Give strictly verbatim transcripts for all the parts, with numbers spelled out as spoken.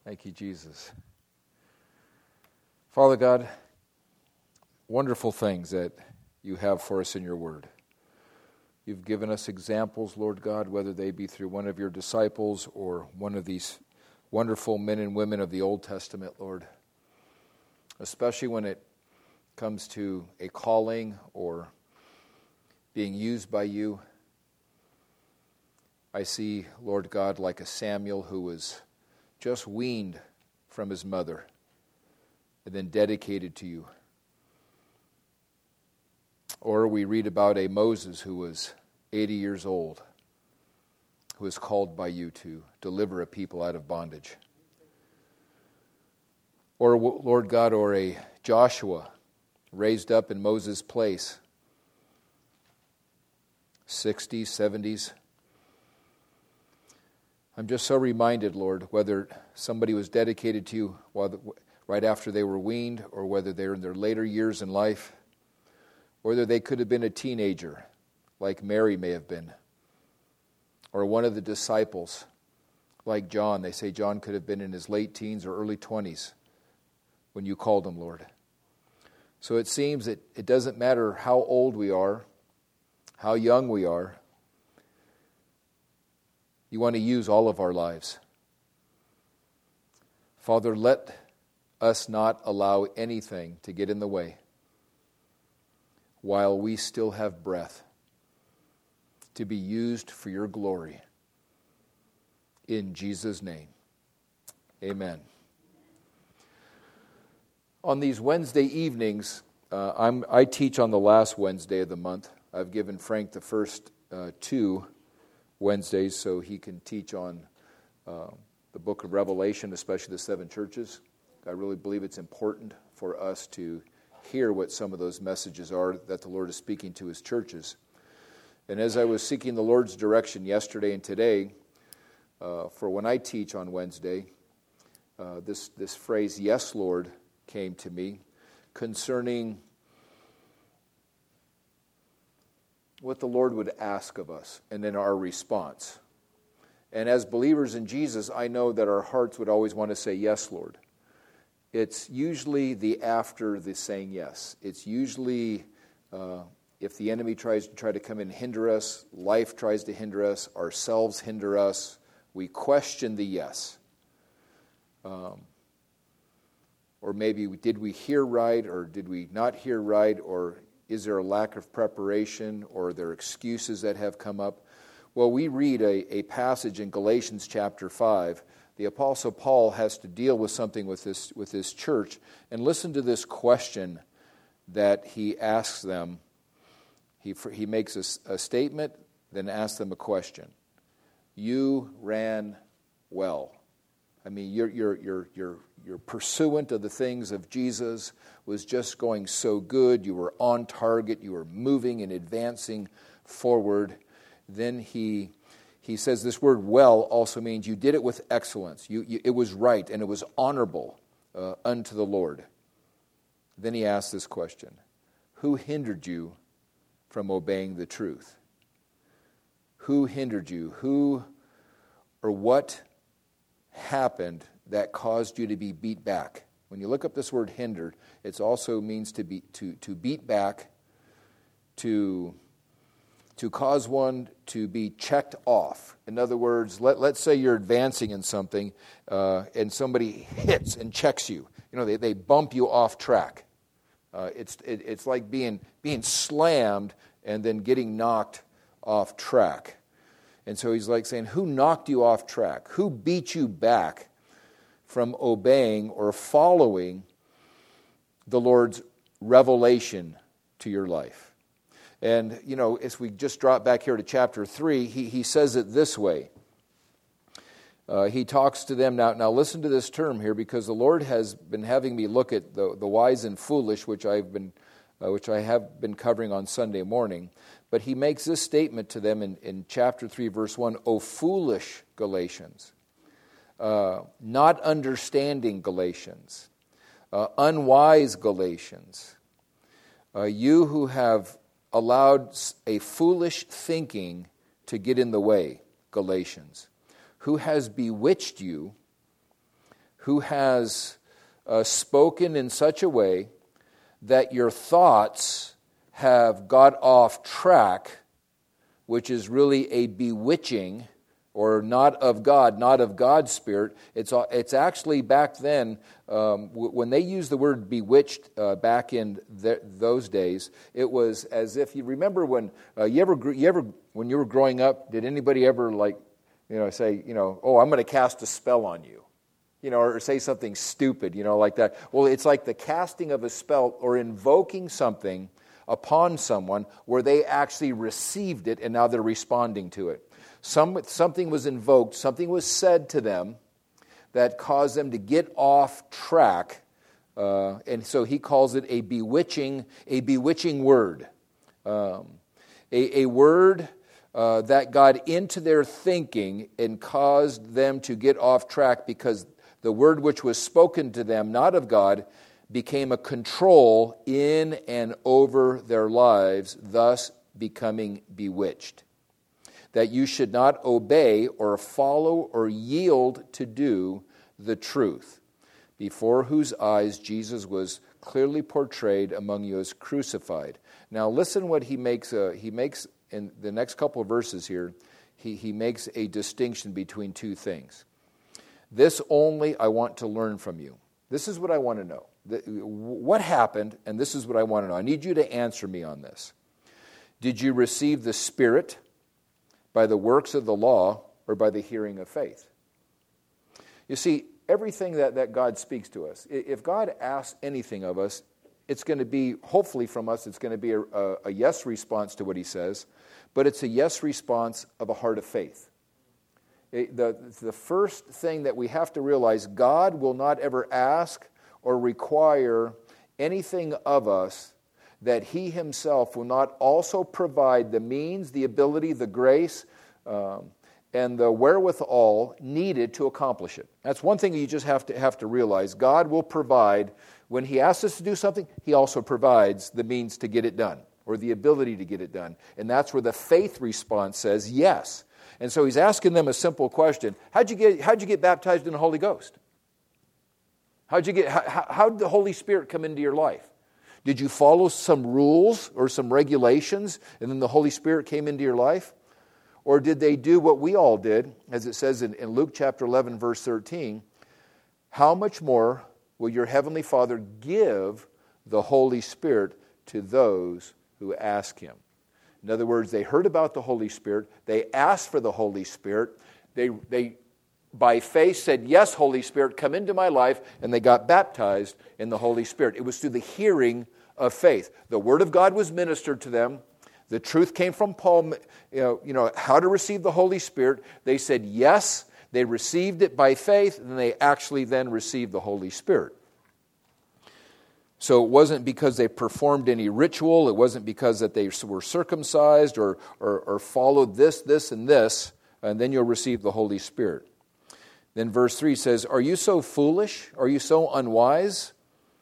Thank you, Jesus. Father God, wonderful things that you have for us in your word. You've given us examples, Lord God, whether they be through one of your disciples or one of these wonderful men and women of the Old Testament, Lord, especially when it comes to a calling or being used by you. I see, Lord God, like a Samuel who was just weaned from his mother and then dedicated to you. Or we read about a Moses who was eighty years old, who was called by you to deliver a people out of bondage. Or, Lord God, or a Joshua raised up in Moses' place, sixties, seventies. I'm just so reminded, Lord, whether somebody was dedicated to you while the, right after they were weaned, or whether they're in their later years in life, or whether they could have been a teenager, like Mary may have been, or one of the disciples, like John. They say John could have been in his late teens or early twenties when you called him, Lord. So it seems that it doesn't matter how old we are, how young we are, you want to use all of our lives. Father, let us not allow anything to get in the way while we still have breath to be used for your glory. In Jesus' name, amen. On these Wednesday evenings, uh, I'm, I teach on the last Wednesday of the month. I've given Frank the first uh, two Wednesdays so he can teach on uh, the book of Revelation, especially the seven churches. I really believe it's important for us to hear what some of those messages are that the Lord is speaking to his churches. And as I was seeking the Lord's direction yesterday and today, uh, for when I teach on Wednesday, uh, this, this phrase, "Yes, Lord," came to me concerning what the Lord would ask of us, and then our response. And as believers in Jesus, I know that our hearts would always want to say, "Yes, Lord." It's usually the after the saying yes. It's usually uh, if the enemy tries to try to come and hinder us, life tries to hinder us, ourselves hinder us, we question the yes. Um, or maybe did we hear right, or did we not hear right, or is there a lack of preparation, or are there excuses that have come up? Well, we read a, a passage in Galatians chapter five. The Apostle Paul has to deal with something with this, with this church. And listen to this question that he asks them. He, he makes a, a statement, then asks them a question. You ran well. I mean, your your your your your pursuant of the things of Jesus was just going so good. You were on target. You were moving and advancing forward. Then he he says this word "well" also means you did it with excellence. You, you it was right and it was honorable uh, unto the Lord. Then he asks this question: who hindered you from obeying the truth? Who hindered you? Who or what happened that caused you to be beat back? When you look up this word "hindered," it also means to be to to beat back, to to cause one to be checked off. In other words, let let's say you're advancing in something, uh, and somebody hits and checks you. You know, they they bump you off track. Uh, it's it, it's like being being slammed and then getting knocked off track. And so he's like saying, who knocked you off track? Who beat you back from obeying or following the Lord's revelation to your life? And, you know, as we just drop back here to chapter three, he, he says it this way. Uh, he talks to them. Now, now listen to this term here, because the Lord has been having me look at the, the wise and foolish, which I've been, uh, which I have been covering on Sunday morning. But he makes this statement to them in, in chapter three, verse one, O foolish Galatians, uh, not understanding Galatians, uh, unwise Galatians, uh, you who have allowed a foolish thinking to get in the way, Galatians, who has bewitched you, who has uh, spoken in such a way that your thoughts have got off track, which is really a bewitching, or not of God, not of God's Spirit. It's it's actually back then, um, w- when they used the word bewitched uh, back in th- those days, it was as if, you remember when uh, you ever you ever when you were growing up, did anybody ever like, you know, say, you know, oh, I'm going to cast a spell on you, you know, or say something stupid, you know, like that. Well, it's like the casting of a spell or invoking something upon someone where they actually received it and now they're responding to it. Some, something was invoked, something was said to them that caused them to get off track, uh, and so he calls it a bewitching, a bewitching word, um, a, a word uh, that got into their thinking and caused them to get off track because the word which was spoken to them, not of God, became a control in and over their lives, thus becoming bewitched. That you should not obey or follow or yield to do the truth, before whose eyes Jesus was clearly portrayed among you as crucified. Now listen what he makes, uh, he makes in the next couple of verses here, he, he makes a distinction between two things. This only I want to learn from you. This is what I want to know. The, what happened, and this is what I want to know. I need you to answer me on this. Did you receive the Spirit by the works of the law, or by the hearing of faith? You see, everything that, that God speaks to us, if God asks anything of us, it's going to be, hopefully from us, it's going to be a, a, a yes response to what he says, but it's a yes response of a heart of faith. It, the, the first thing that we have to realize, God will not ever ask or require anything of us that he himself will not also provide the means, the ability, the grace, um, and the wherewithal needed to accomplish it. That's one thing you just have to have to realize. God will provide, when he asks us to do something, he also provides the means to get it done, or the ability to get it done. And that's where the faith response says yes. And so he's asking them a simple question. How'd you get, how'd you get baptized in the Holy Ghost? How'd you get, how, how did the Holy Spirit come into your life? Did you follow some rules or some regulations and then the Holy Spirit came into your life? Or did they do what we all did, as it says in, in Luke chapter eleven, verse thirteen, how much more will your heavenly Father give the Holy Spirit to those who ask him? In other words, they heard about the Holy Spirit, they asked for the Holy Spirit, they, they by faith said, yes, Holy Spirit, come into my life, and they got baptized in the Holy Spirit. It was through the hearing of faith. The Word of God was ministered to them. The truth came from Paul, you know, you know, how to receive the Holy Spirit. They said yes, they received it by faith, and they actually then received the Holy Spirit. So it wasn't because they performed any ritual, it wasn't because that they were circumcised or, or, or followed this, this, and this, and then you'll receive the Holy Spirit. Then verse three says, are you so foolish? Are you so unwise?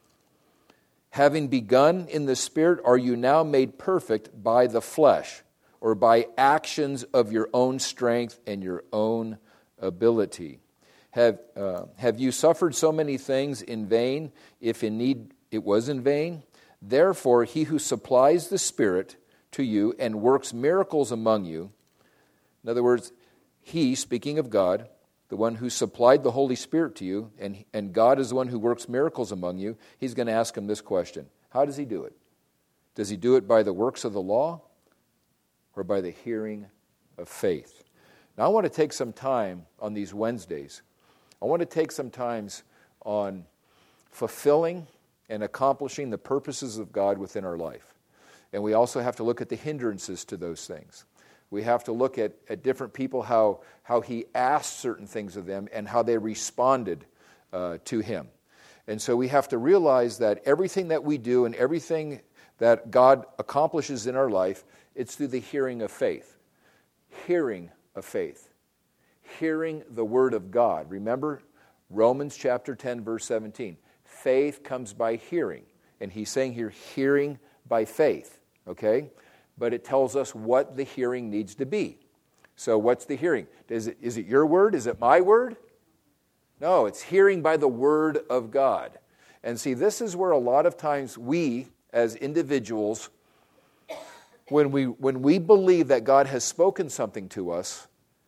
Having begun in the Spirit, are you now made perfect by the flesh, or by actions of your own strength and your own ability? Have, uh, have you suffered so many things in vain, if indeed it was in vain? Therefore, he who supplies the Spirit to you and works miracles among you, in other words, he, speaking of God, the one who supplied the Holy Spirit to you, and, and God is the one who works miracles among you, he's going to ask him this question. How does he do it? Does he do it by the works of the law or by the hearing of faith? Now I want to take some time on these Wednesdays. I want to take some time on fulfilling and accomplishing the purposes of God within our life. And we also have to look at the hindrances to those things. We have to look at, at different people, how, how he asked certain things of them and how they responded uh, to him. And so we have to realize that everything that we do and everything that God accomplishes in our life, it's through the hearing of faith. Hearing of faith. Hearing the word of God. Remember Romans chapter ten, verse seventeen. Faith comes by hearing. And he's saying here, hearing by faith. Okay? But it tells us what the hearing needs to be. So what's the hearing? Is it, is it your word? Is it my word? No, it's hearing by the word of God. And see, this is where a lot of times we, as individuals, when we when we believe that God has spoken something to us,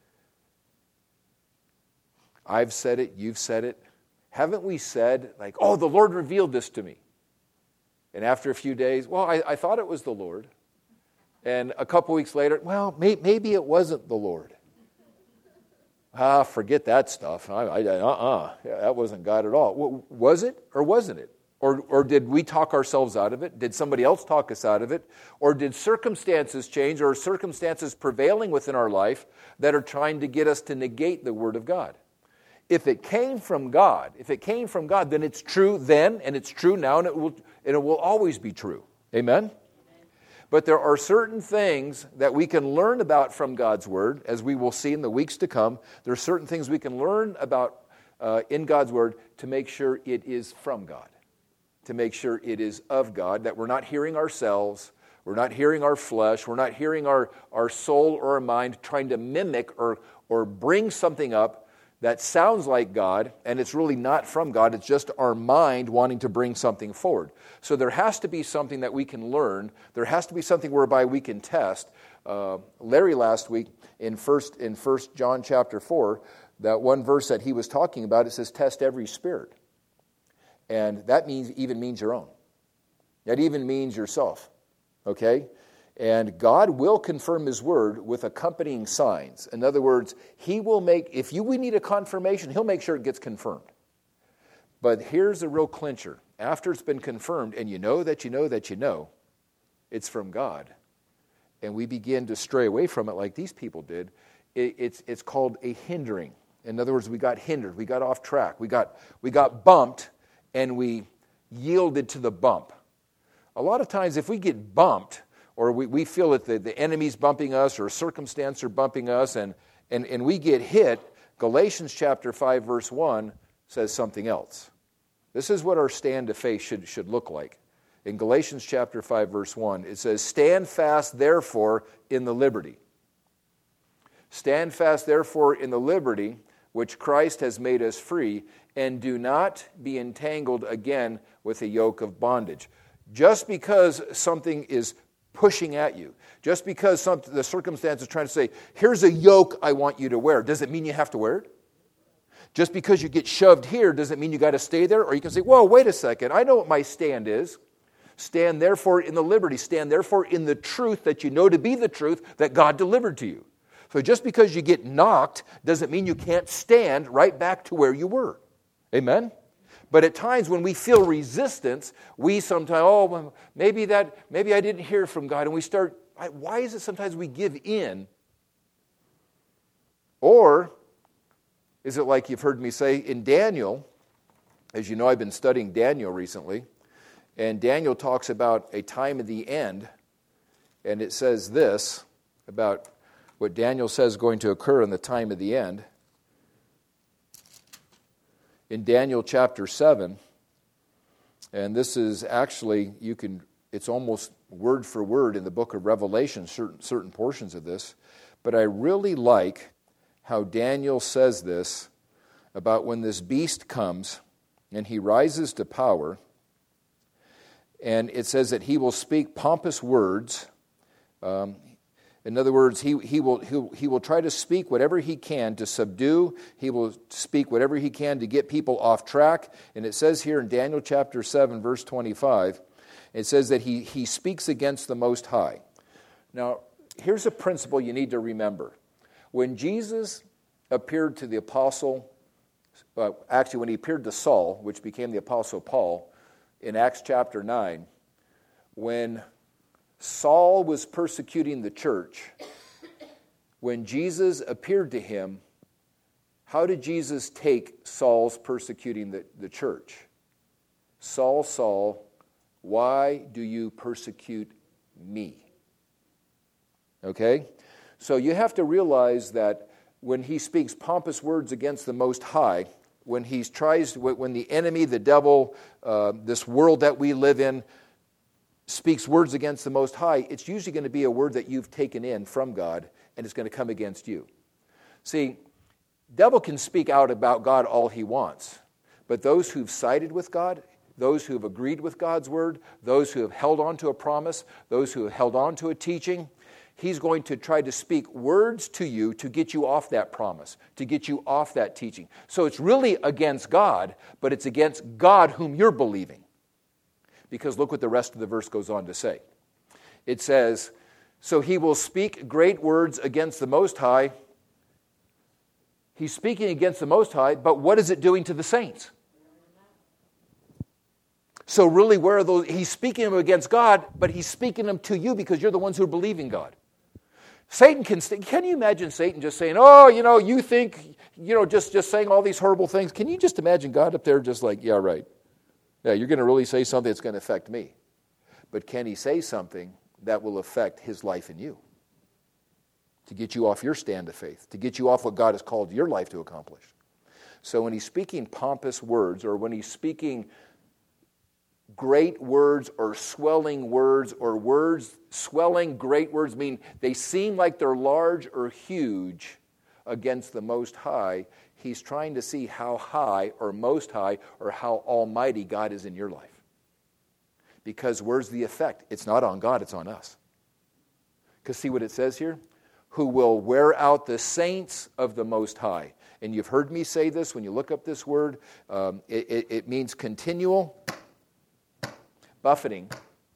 I've said it, you've said it, haven't we said, like, oh, the Lord revealed this to me? And after a few days, well, I, I thought it was the Lord. And a couple weeks later, well, may, maybe it wasn't the Lord. Ah, forget that stuff. I, I, uh-uh, yeah, that wasn't God at all. W- was it or wasn't it? Or, or did we talk ourselves out of it? Did somebody else talk us out of it? Or did circumstances change, or circumstances prevailing within our life that are trying to get us to negate the Word of God? If it came from God, if it came from God, then it's true then, and it's true now, and it will, and it will always be true. Amen? But there are certain things that we can learn about from God's Word, as we will see in the weeks to come. There are certain things we can learn about uh, in God's Word to make sure it is from God, to make sure it is of God, that we're not hearing ourselves, we're not hearing our flesh, we're not hearing our, our soul or our mind trying to mimic or, or bring something up that sounds like God, and it's really not from God. It's just our mind wanting to bring something forward. So there has to be something that we can learn. There has to be something whereby we can test. Uh, Larry last week in first in First John chapter four, that one verse that he was talking about, it says, "Test every spirit," and that means even means your own. That even means yourself. Okay. And God will confirm His Word with accompanying signs. In other words, He will make, if you we need a confirmation, He'll make sure it gets confirmed. But here's the real clincher. After it's been confirmed, and you know that you know that you know, it's from God, and we begin to stray away from it like these people did, it, it's, it's called a hindering. In other words, we got hindered, we got off track, we got, we got bumped, and we yielded to the bump. A lot of times if we get bumped, or we, we feel that the, the enemy's bumping us, or a circumstance are bumping us, and, and, and we get hit, Galatians chapter five, verse one says something else. This is what our stand of faith should, should look like. In Galatians chapter five, verse one, it says, "Stand fast, therefore, in the liberty. Stand fast, therefore, in the liberty which Christ has made us free, and do not be entangled again with a yoke of bondage." Just because something is pushing at you, just because some, the circumstance is trying to say, here's a yoke I want you to wear, does it mean you have to wear it? Just because you get shoved here, does it mean you got to stay there? Or you can say, whoa, wait a second, I know what my stand is. Stand therefore in the liberty, stand therefore in the truth that you know to be the truth that God delivered to you. So just because you get knocked doesn't mean you can't stand right back to where you were. Amen? But at times when we feel resistance, we sometimes, oh, well, maybe that, maybe I didn't hear from God, and we start, why is it sometimes we give in? Or is it like you've heard me say in Daniel, as you know, I've been studying Daniel recently, and Daniel talks about a time of the end, and it says this about what Daniel says is going to occur in the time of the end. In Daniel chapter seven, and this is actually, you can, it's almost word for word in the book of Revelation, certain, certain portions of this, but I really like how Daniel says this about when this beast comes and he rises to power, and it says that he will speak pompous words. Um, In other words, he, he, will, he, he will try to speak whatever he can to subdue. He will speak whatever he can to get people off track. And it says here in Daniel chapter seven, verse twenty-five, it says that he, he speaks against the Most High. Now, here's a principle you need to remember. When Jesus appeared to the apostle, uh, actually when he appeared to Saul, which became the apostle Paul, in Acts chapter nine, when Saul was persecuting the church, when Jesus appeared to him, how did Jesus take Saul's persecuting the, the church? Saul, Saul, why do you persecute me? Okay? So you have to realize that when he speaks pompous words against the Most High, when he tries, when the enemy, the devil, uh, this world that we live in, speaks words against the Most High, it's usually going to be a word that you've taken in from God, and it's going to come against you. See, Devil can speak out about God all he wants, but those who've sided with God, those who have agreed with God's word, those who have held on to a promise, those who have held on to a teaching, he's going to try to speak words to you to get you off that promise, to get you off that teaching. So it's really against God, but it's against God whom you're believing. Because look what the rest of the verse goes on to say. It says, so he will speak great words against the Most High. He's speaking against the Most High, but what is it doing to the saints? So really, where are those? He's speaking them against God, but he's speaking them to you because you're the ones who are believing God. Satan can, can you imagine Satan just saying, oh, you know, you think, you know, just, just saying all these horrible things. Can you just imagine God up there just like, yeah, right. Yeah, you're going to really say something that's going to affect me. But can he say something that will affect his life in you? To get you off your stand of faith, to get you off what God has called your life to accomplish. So when he's speaking pompous words, or when he's speaking great words or swelling words, or words, swelling great words mean they seem like they're large or huge against the Most High, he's trying to see how high or most high or how almighty God is in your life. Because where's the effect? It's not on God, it's on us. Because see what it says here? Who will wear out the saints of the Most High. And you've heard me say this when you look up this word. Um, it, it, it means continual buffeting.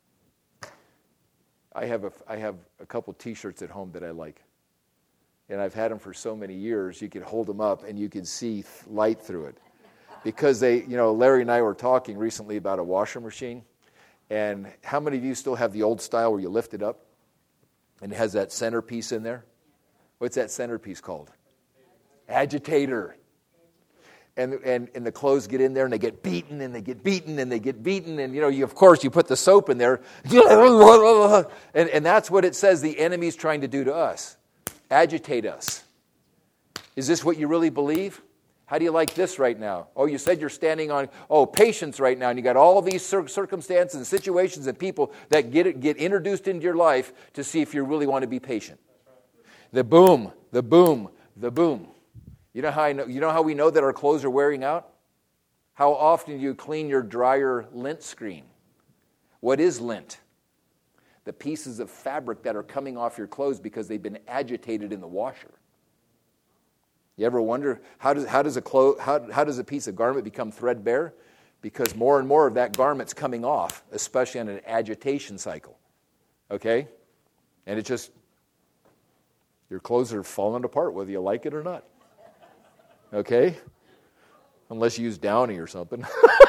I have a, I have a couple T-shirts at home that I like. And I've had them for so many years, you could hold them up and you could see light through it. Because they, you know, Larry and I were talking recently about a washer machine. And how many of you still have the old style where you lift it up? And it has that centerpiece in there. What's that centerpiece called? Agitator. And, and and the clothes get in there and they get beaten and they get beaten and they get beaten. And, you know, you, of course, you put the soap in there. And, and that's what it says the enemy's trying to do to us. Agitate us. Is this what you really believe? How do you like this right now? Oh, you said you're standing on, oh, patience right now. And you got all these cir- circumstances and situations and people that get get introduced into your life to see if you really want to be patient. The boom, the boom, the boom. You know how I know, you know how we know that our clothes are wearing out? How often do you clean your dryer lint screen? What is lint? The pieces of fabric that are coming off your clothes because they've been agitated in the washer. You ever wonder how does how does a clo- how, how does a piece of garment become threadbare? Because more and more of that garment's coming off, especially on an agitation cycle. Okay? And it just, your clothes are falling apart whether you like it or not. Okay? Unless you use Downy or something.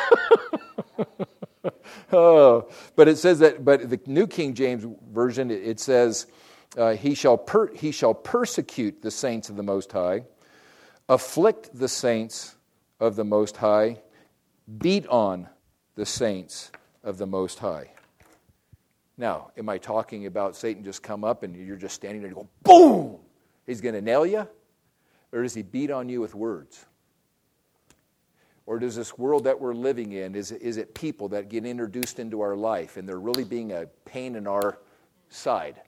Oh, but it says that, but the New King James Version, it says, uh, he shall per, he shall persecute the saints of the Most High, afflict the saints of the Most High, beat on the saints of the Most High. Now, am I talking about Satan just come up and you're just standing there and go, boom! He's going to nail you? Or does he beat on you with words? Or does this world that we're living in, is, is it people that get introduced into our life and they're really being a pain in our side?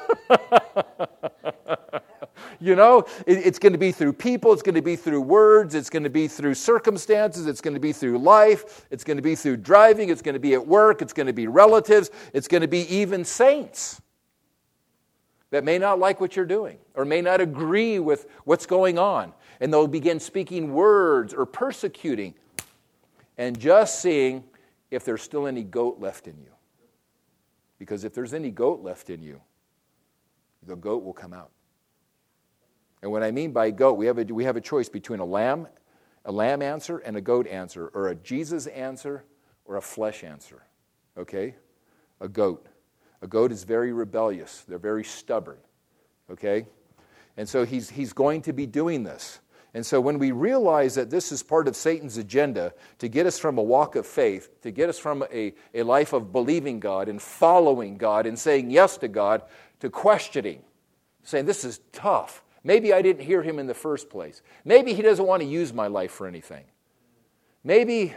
You know, it, it's going to be through people, it's going to be through words, it's going to be through circumstances, it's going to be through life, it's going to be through driving, it's going to be at work, it's going to be relatives, it's going to be even saints that may not like what you're doing or may not agree with what's going on. And they'll begin speaking words or persecuting and just seeing if there's still any goat left in you. Because if there's any goat left in you, the goat will come out. And what I mean by goat, we have a, we have a choice between a lamb, a lamb answer and a goat answer, or a Jesus answer or a flesh answer. Okay? A goat. A goat is very rebellious. They're very stubborn. Okay? And so he's he's going to be doing this. And so when we realize that this is part of Satan's agenda to get us from a walk of faith, to get us from a, a life of believing God and following God and saying yes to God, to questioning, saying this is tough. Maybe I didn't hear him in the first place. Maybe he doesn't want to use my life for anything. Maybe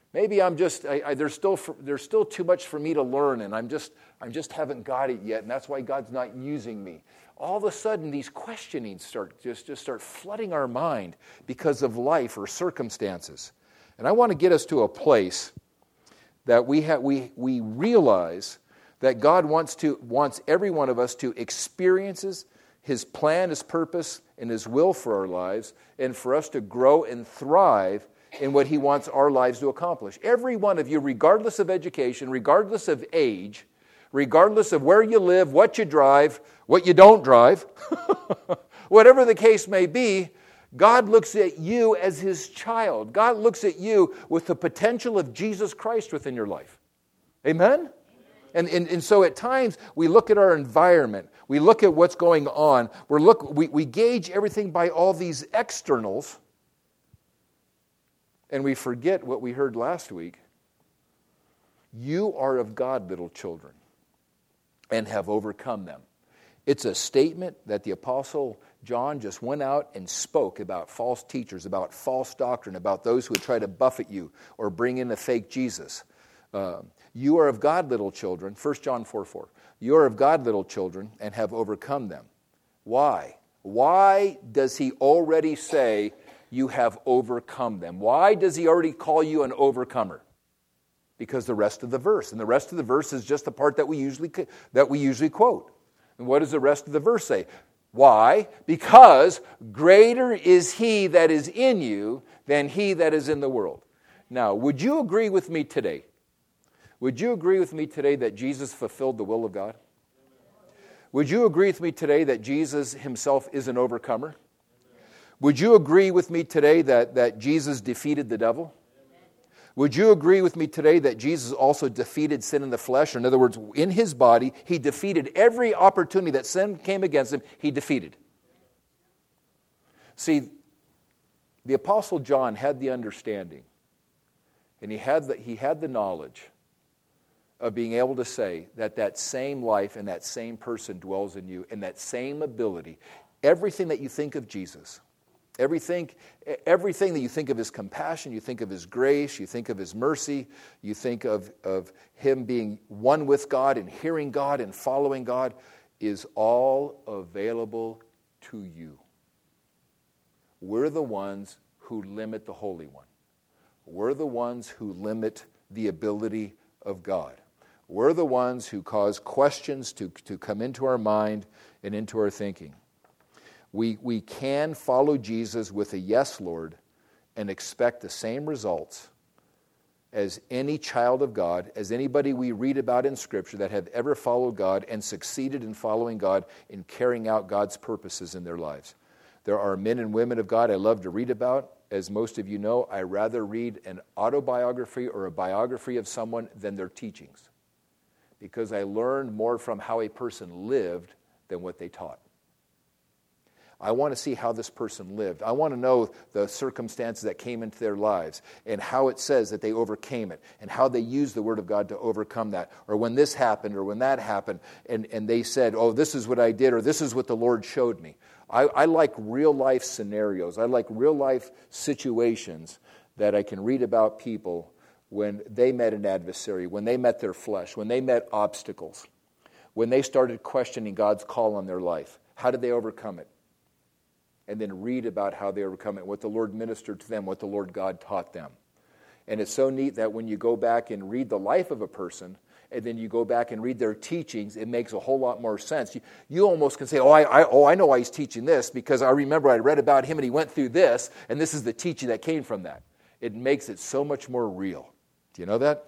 Maybe I'm just, I, I, there's still there's still too much for me to learn, and I'm just, I just haven't got it yet, and that's why God's not using me. All of a sudden, these questionings start just, just start flooding our mind because of life or circumstances. And I want to get us to a place that we have, we we realize that God wants to wants every one of us to experience His plan, His purpose, and His will for our lives, and for us to grow and thrive in what He wants our lives to accomplish. Every one of you, regardless of education, regardless of age, regardless of where you live, what you drive, what you don't drive, whatever the case may be, God looks at you as His child. God looks at you with the potential of Jesus Christ within your life. Amen? And, and, and so at times, we look at our environment. We look at what's going on. We're look, we, we gauge everything by all these externals. And we forget what we heard last week. You are of God, little children, and have overcome them. It's a statement that the Apostle John just went out and spoke about false teachers, about false doctrine, about those who would try to buffet you or bring in a fake Jesus. Uh, you are of God, little children, First John four four. You are of God, little children, and have overcome them. Why? Why does he already say you have overcome them? Why does he already call you an overcomer? Because the rest of the verse, and the rest of the verse is just the part that we usually that we usually quote. And what does the rest of the verse say? Why? Because greater is He that is in you than he that is in the world. Now, would you agree with me today? Would you agree with me today that Jesus fulfilled the will of God? Would you agree with me today that Jesus Himself is an overcomer? Would you agree with me today that, that Jesus defeated the devil? Would you agree with me today that Jesus also defeated sin in the flesh? In other words, in His body, He defeated every opportunity that sin came against Him, He defeated. See, the Apostle John had the understanding, and he had the, he had the knowledge of being able to say that that same life and that same person dwells in you, and that same ability. Everything that you think of Jesus, Everything, everything that you think of His compassion, you think of His grace, you think of His mercy, you think of, of Him being one with God and hearing God and following God, is all available to you. We're the ones who limit the Holy One. We're the ones who limit the ability of God. We're the ones who cause questions to, to come into our mind and into our thinking. We, we can follow Jesus with a yes, Lord, and expect the same results as any child of God, as anybody we read about in Scripture that have ever followed God and succeeded in following God in carrying out God's purposes in their lives. There are men and women of God I love to read about. As most of you know, I rather read an autobiography or a biography of someone than their teachings, because I learned more from how a person lived than what they taught. I want to see how this person lived. I want to know the circumstances that came into their lives and how it says that they overcame it and how they used the Word of God to overcome that, or when this happened or when that happened and, and they said, oh, this is what I did, or this is what the Lord showed me. I, I like real-life scenarios. I like real-life situations that I can read about people when they met an adversary, when they met their flesh, when they met obstacles, when they started questioning God's call on their life. How did they overcome it? And then read about how they overcome it, what the Lord ministered to them, what the Lord God taught them. And it's so neat that when you go back and read the life of a person, and then you go back and read their teachings, it makes a whole lot more sense. You, you almost can say, oh I, I, oh, I know why he's teaching this, because I remember I read about him and he went through this, and this is the teaching that came from that. It makes it so much more real. Do you know that?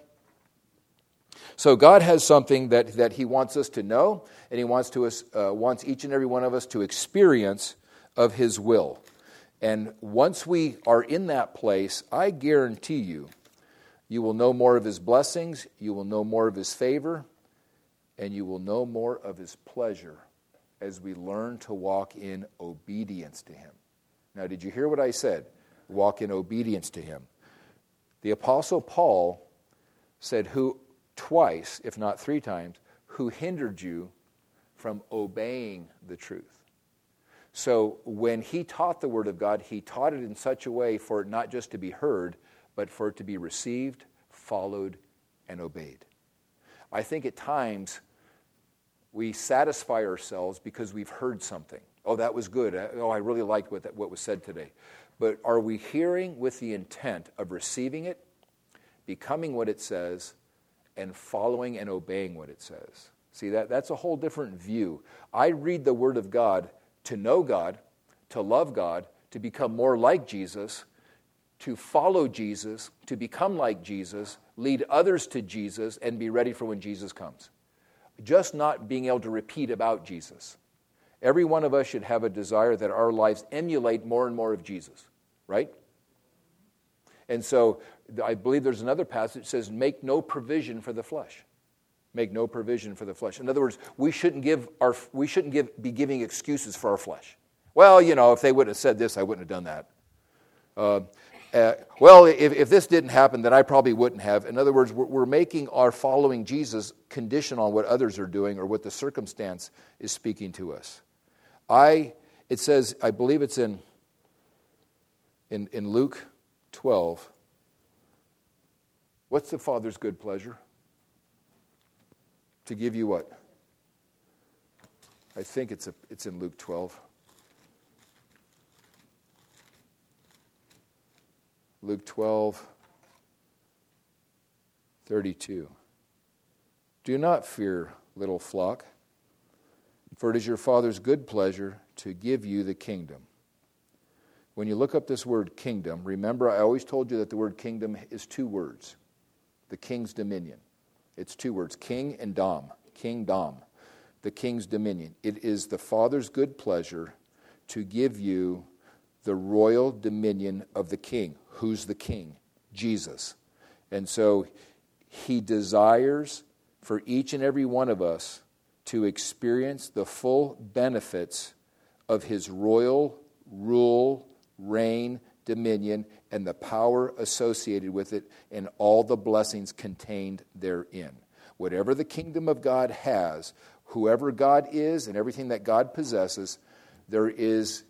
So God has something that, that He wants us to know, and He wants to us, uh, wants each and every one of us to experience of His will. And once we are in that place, I guarantee you, you will know more of His blessings, you will know more of His favor, and you will know more of His pleasure as we learn to walk in obedience to Him. Now, did you hear what I said? Walk in obedience to Him. The Apostle Paul said, who twice, if not three times, who hindered you from obeying the truth. So when he taught the Word of God, he taught it in such a way for it not just to be heard, but for it to be received, followed and obeyed. I think at times we satisfy ourselves because we've heard something. Oh, that was good. Oh, I really liked what, that, what was said today. But are we hearing with the intent of receiving it, becoming what it says, and following and obeying what it says? See, that, that's a whole different view. I read the Word of God to know God, to love God, to become more like Jesus, to follow Jesus, to become like Jesus, lead others to Jesus, and be ready for when Jesus comes. Just not being able to repeat about Jesus. Every one of us should have a desire that our lives emulate more and more of Jesus, right? And so I believe there's another passage that says, make no provision for the flesh. Make no provision for the flesh. In other words, we shouldn't give our we shouldn't give be giving excuses for our flesh. Well, you know, if they would have said this, I wouldn't have done that. Uh, uh, well, if, if this didn't happen, then I probably wouldn't have. In other words, we're, we're making our following Jesus conditional on what others are doing or what the circumstance is speaking to us. I, it says, I believe it's in, in, in Luke twelve. What's the Father's good pleasure? To give you what? I think it's a, it's in Luke twelve. Luke twelve, thirty-two. Do not fear, little flock, for it is your Father's good pleasure to give you the kingdom. When you look up this word kingdom, remember I always told you that the word kingdom is two words. The king's dominion. It's two words, king and dom. Kingdom. The king's dominion. It is the Father's good pleasure to give you the royal dominion of the king. Who's the king? Jesus. And so he desires for each and every one of us to experience the full benefits of his royal rule, reign, dominion, and the power associated with it, and all the blessings contained therein. Whatever the kingdom of God has, whoever God is and everything that God possesses, there is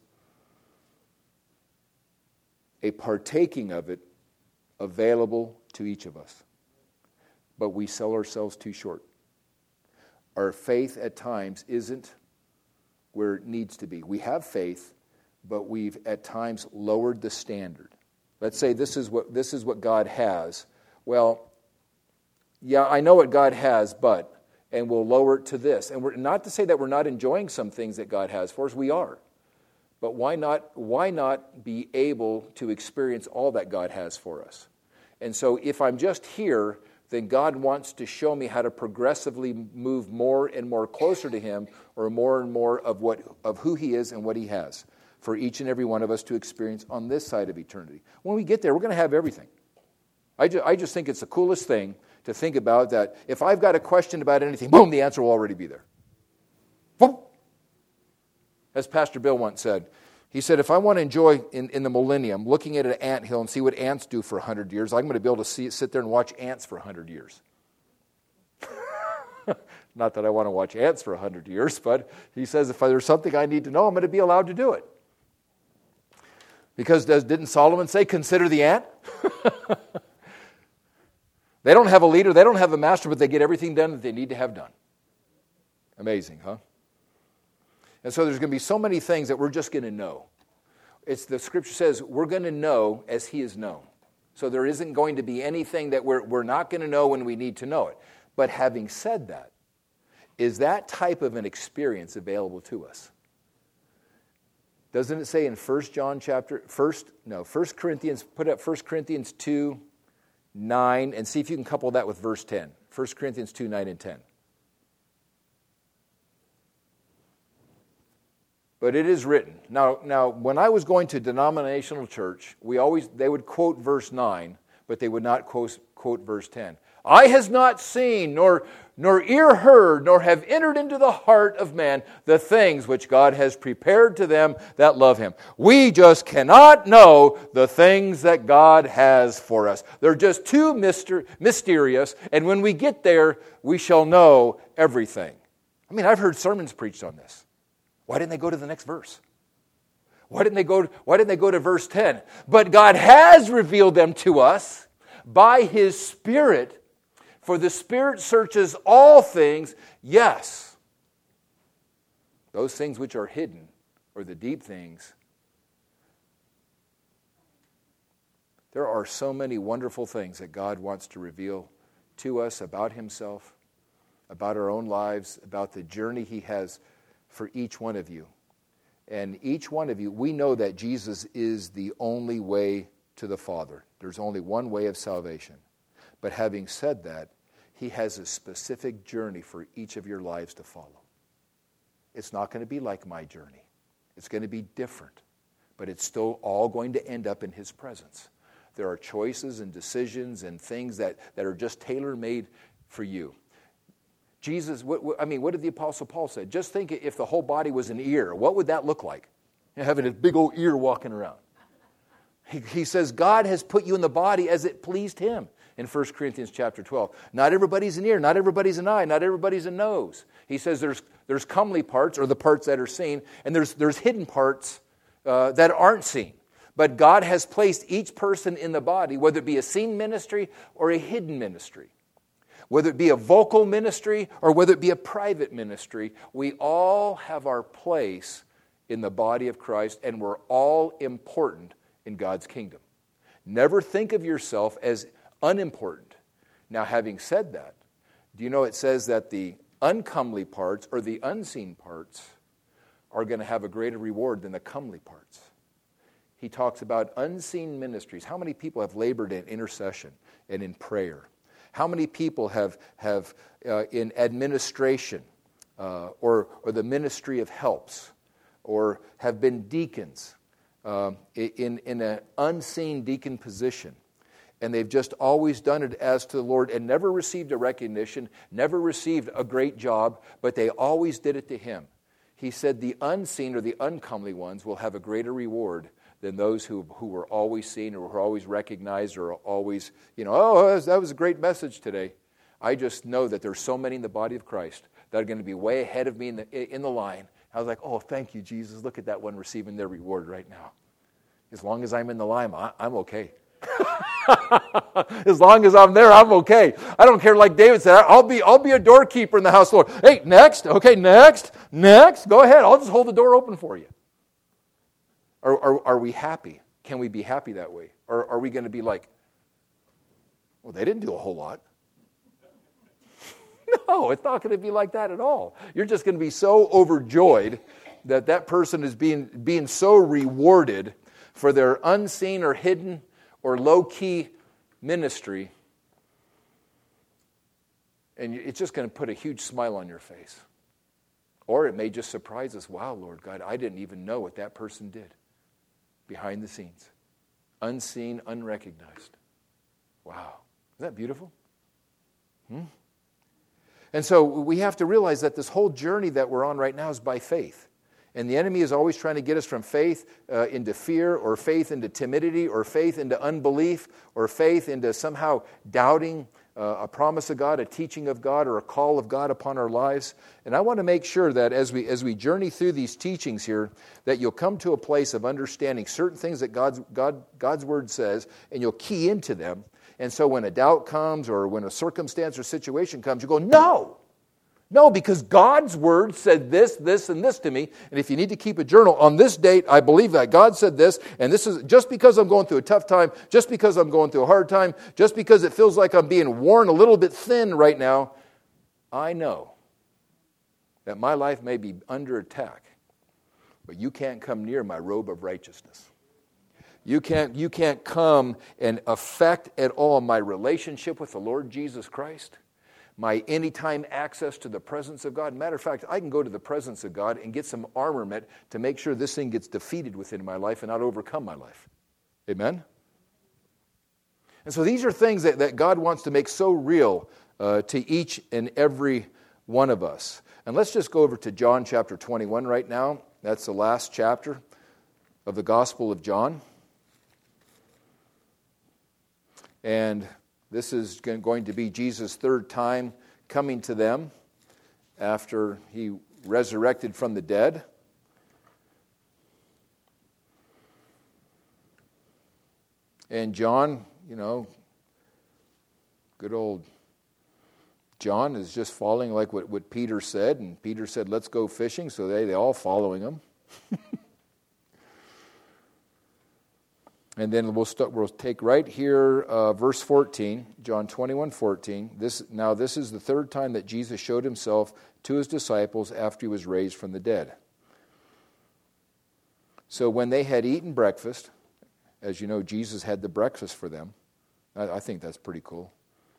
a partaking of it available to each of us. But we sell ourselves too short. Our faith at times isn't where it needs to be. We have faith, but we've at times lowered the standard. Let's say this is what this is what God has. Well, yeah, I know what God has, but, and we'll lower it to this. And we're not to say that we're not enjoying some things that God has for us. We are. But why not, why not be able to experience all that God has for us? And so if I'm just here, then God wants to show me how to progressively move more and more closer to him, or more and more of what of who he is and what he has for each and every one of us to experience on this side of eternity. When we get there, we're going to have everything. I just, I just think it's the coolest thing to think about, that if I've got a question about anything, boom, the answer will already be there. Boom. As Pastor Bill once said, he said, if I want to enjoy in, in the millennium looking at an anthill and see what ants do for one hundred years, I'm going to be able to see, sit there and watch ants for one hundred years. Not that I want to watch ants for one hundred years, but he says if there's something I need to know, I'm going to be allowed to do it. Because does, didn't Solomon say, consider the ant? They don't have a leader, they don't have a master, but they get everything done that they need to have done. Amazing, huh? And so there's going to be so many things that we're just going to know. It's the scripture says we're going to know as he is known. So there isn't going to be anything that we're, we're not going to know when we need to know it. But having said that, is that type of an experience available to us? Doesn't it say in First John chapter, first, no, First Corinthians, put up First Corinthians two, nine, and see if you can couple that with verse ten. First Corinthians two, nine, and ten. But it is written. Now, now, when I was going to denominational church, we always they would quote verse nine, but they would not quote, quote verse ten. Eye has not seen, nor, nor ear heard, nor have entered into the heart of man the things which God has prepared to them that love him. We just cannot know the things that God has for us. They're just too myster- mysterious, and when we get there, we shall know everything. I mean, I've heard sermons preached on this. Why didn't they go to the next verse? Why didn't they go to, why didn't they go to verse ten? But God has revealed them to us by His Spirit, for the Spirit searches all things, yes, those things which are hidden, or the deep things. There are so many wonderful things that God wants to reveal to us about Himself, about our own lives, about the journey He has for each one of you. And each one of you, we know that Jesus is the only way to the Father. There's only one way of salvation. But having said that, He has a specific journey for each of your lives to follow. It's not going to be like my journey. It's going to be different. But it's still all going to end up in His presence. There are choices and decisions and things that, that are just tailor-made for you. Jesus, what, what, I mean, what did the Apostle Paul say? Just think if the whole body was an ear, what would that look like? You know, having a big old ear walking around. He, he says God has put you in the body as it pleased Him in First Corinthians chapter twelve. Not everybody's an ear, not everybody's an eye, not everybody's a nose. He says there's there's comely parts, or the parts that are seen, and there's there's hidden parts uh, that aren't seen. But God has placed each person in the body, whether it be a seen ministry or a hidden ministry. Whether it be a vocal ministry or whether it be a private ministry, we all have our place in the body of Christ, and we're all important in God's kingdom. Never think of yourself as unimportant. Now, having said that, do you know it says that the uncomely parts or the unseen parts are going to have a greater reward than the comely parts? He talks about unseen ministries. How many people have labored in intercession and in prayer? How many people have, have uh, in administration uh, or, or the ministry of helps, or have been deacons uh, in, in an unseen deacon position, and they've just always done it as to the Lord and never received a recognition, never received a great job, but they always did it to Him. He said the unseen or the uncomely ones will have a greater reward than those who, who were always seen or were always recognized or always, you know, oh, that was a great message today. I just know that there's so many in the body of Christ that are going to be way ahead of me in the, in the line. I was like, oh, thank you, Jesus. Look at that one receiving their reward right now. As long as I'm in the line, I, I'm okay. As long as I'm there, I'm okay. I don't care, like David said, I'll be, I'll be a doorkeeper in the house of the Lord. Hey, next. Okay, next. Next. Go ahead. I'll just hold the door open for you. Are, are, are we happy? Can we be happy that way? Or are we going to be like, well, they didn't do a whole lot? No, it's not going to be like that at all. You're just going to be so overjoyed that that person is being, being so rewarded for their unseen or hidden or low-key ministry. And it's just going to put a huge smile on your face. Or it may just surprise us, wow, Lord God, I didn't even know what that person did. Behind the scenes. Unseen, unrecognized. Wow. Isn't that beautiful? Hmm? And so we have to realize that this whole journey that we're on right now is by faith. And the enemy is always trying to get us from faith uh, into fear, or faith into timidity, or faith into unbelief, or faith into somehow doubting uh, a promise of God, a teaching of God, or a call of God upon our lives. And I want to make sure that as we as we journey through these teachings here, that you'll come to a place of understanding certain things that God's God God's Word says, and you'll key into them. And so when a doubt comes, or when a circumstance or situation comes, you go, no! No, because God's Word said this, this, and this to me. And if you need to keep a journal, on this date, I believe that God said this. And this is just because I'm going through a tough time, just because I'm going through a hard time, just because it feels like I'm being worn a little bit thin right now, I know that my life may be under attack, but you can't come near my robe of righteousness. You can't, you can't come and affect at all my relationship with the Lord Jesus Christ. My anytime access to the presence of God. Matter of fact, I can go to the presence of God and get some armament to make sure this thing gets defeated within my life and not overcome my life. Amen? And so these are things that, that God wants to make so real uh, to each and every one of us. And let's just go over to John chapter twenty-one right now. That's the last chapter of the Gospel of John. And this is going to be Jesus' third time coming to them after he resurrected from the dead. And John, you know, good old John is just following like what, what Peter said, and Peter said, let's go fishing, so they, they all following him. And then we'll start, we'll take right here, uh, verse fourteen, John twenty-one fourteen. This, now this is the third time that Jesus showed himself to his disciples after he was raised from the dead. So when they had eaten breakfast, as you know, Jesus had the breakfast for them. I, I think that's pretty cool.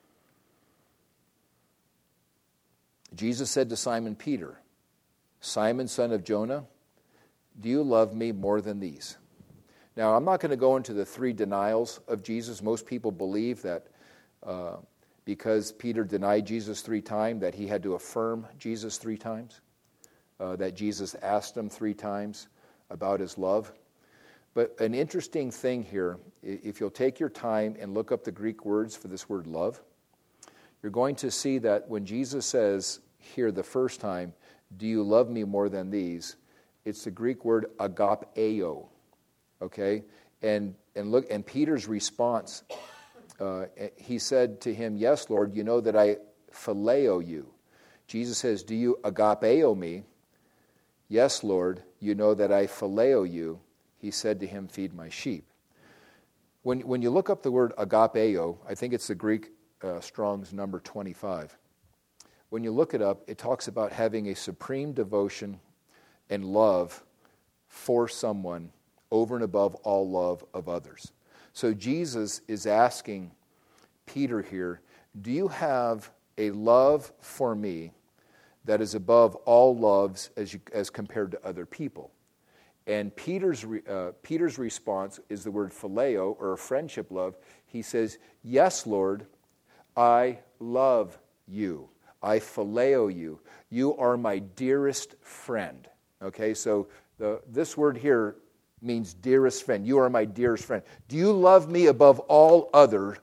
Jesus said to Simon Peter, Simon, son of Jonah, do you love me more than these? Now, I'm not going to go into the three denials of Jesus. Most people believe that uh, because Peter denied Jesus three times, that he had to affirm Jesus three times, uh, that Jesus asked him three times about his love. But an interesting thing here, if you'll take your time and look up the Greek words for this word love, you're going to see that when Jesus says here the first time, do you love me more than these? It's the Greek word agapeo. Okay, and and look, and Peter's response, uh, he said to him, yes, Lord, you know that I phileo you. Jesus says, do you agapeo me? Yes, Lord, you know that I phileo you. He said to him, feed my sheep. When, when you look up the word agapeo, I think it's the Greek uh, Strong's number twenty-five. When you look it up, it talks about having a supreme devotion and love for someone over and above all love of others. So Jesus is asking Peter here, do you have a love for me that is above all loves as, you, as compared to other people? And Peter's, uh, Peter's response is the word phileo, or a friendship love. He says, yes, Lord, I love you. I phileo you. You are my dearest friend. Okay, so the, this word here means dearest friend. You are my dearest friend. Do you love me above all other,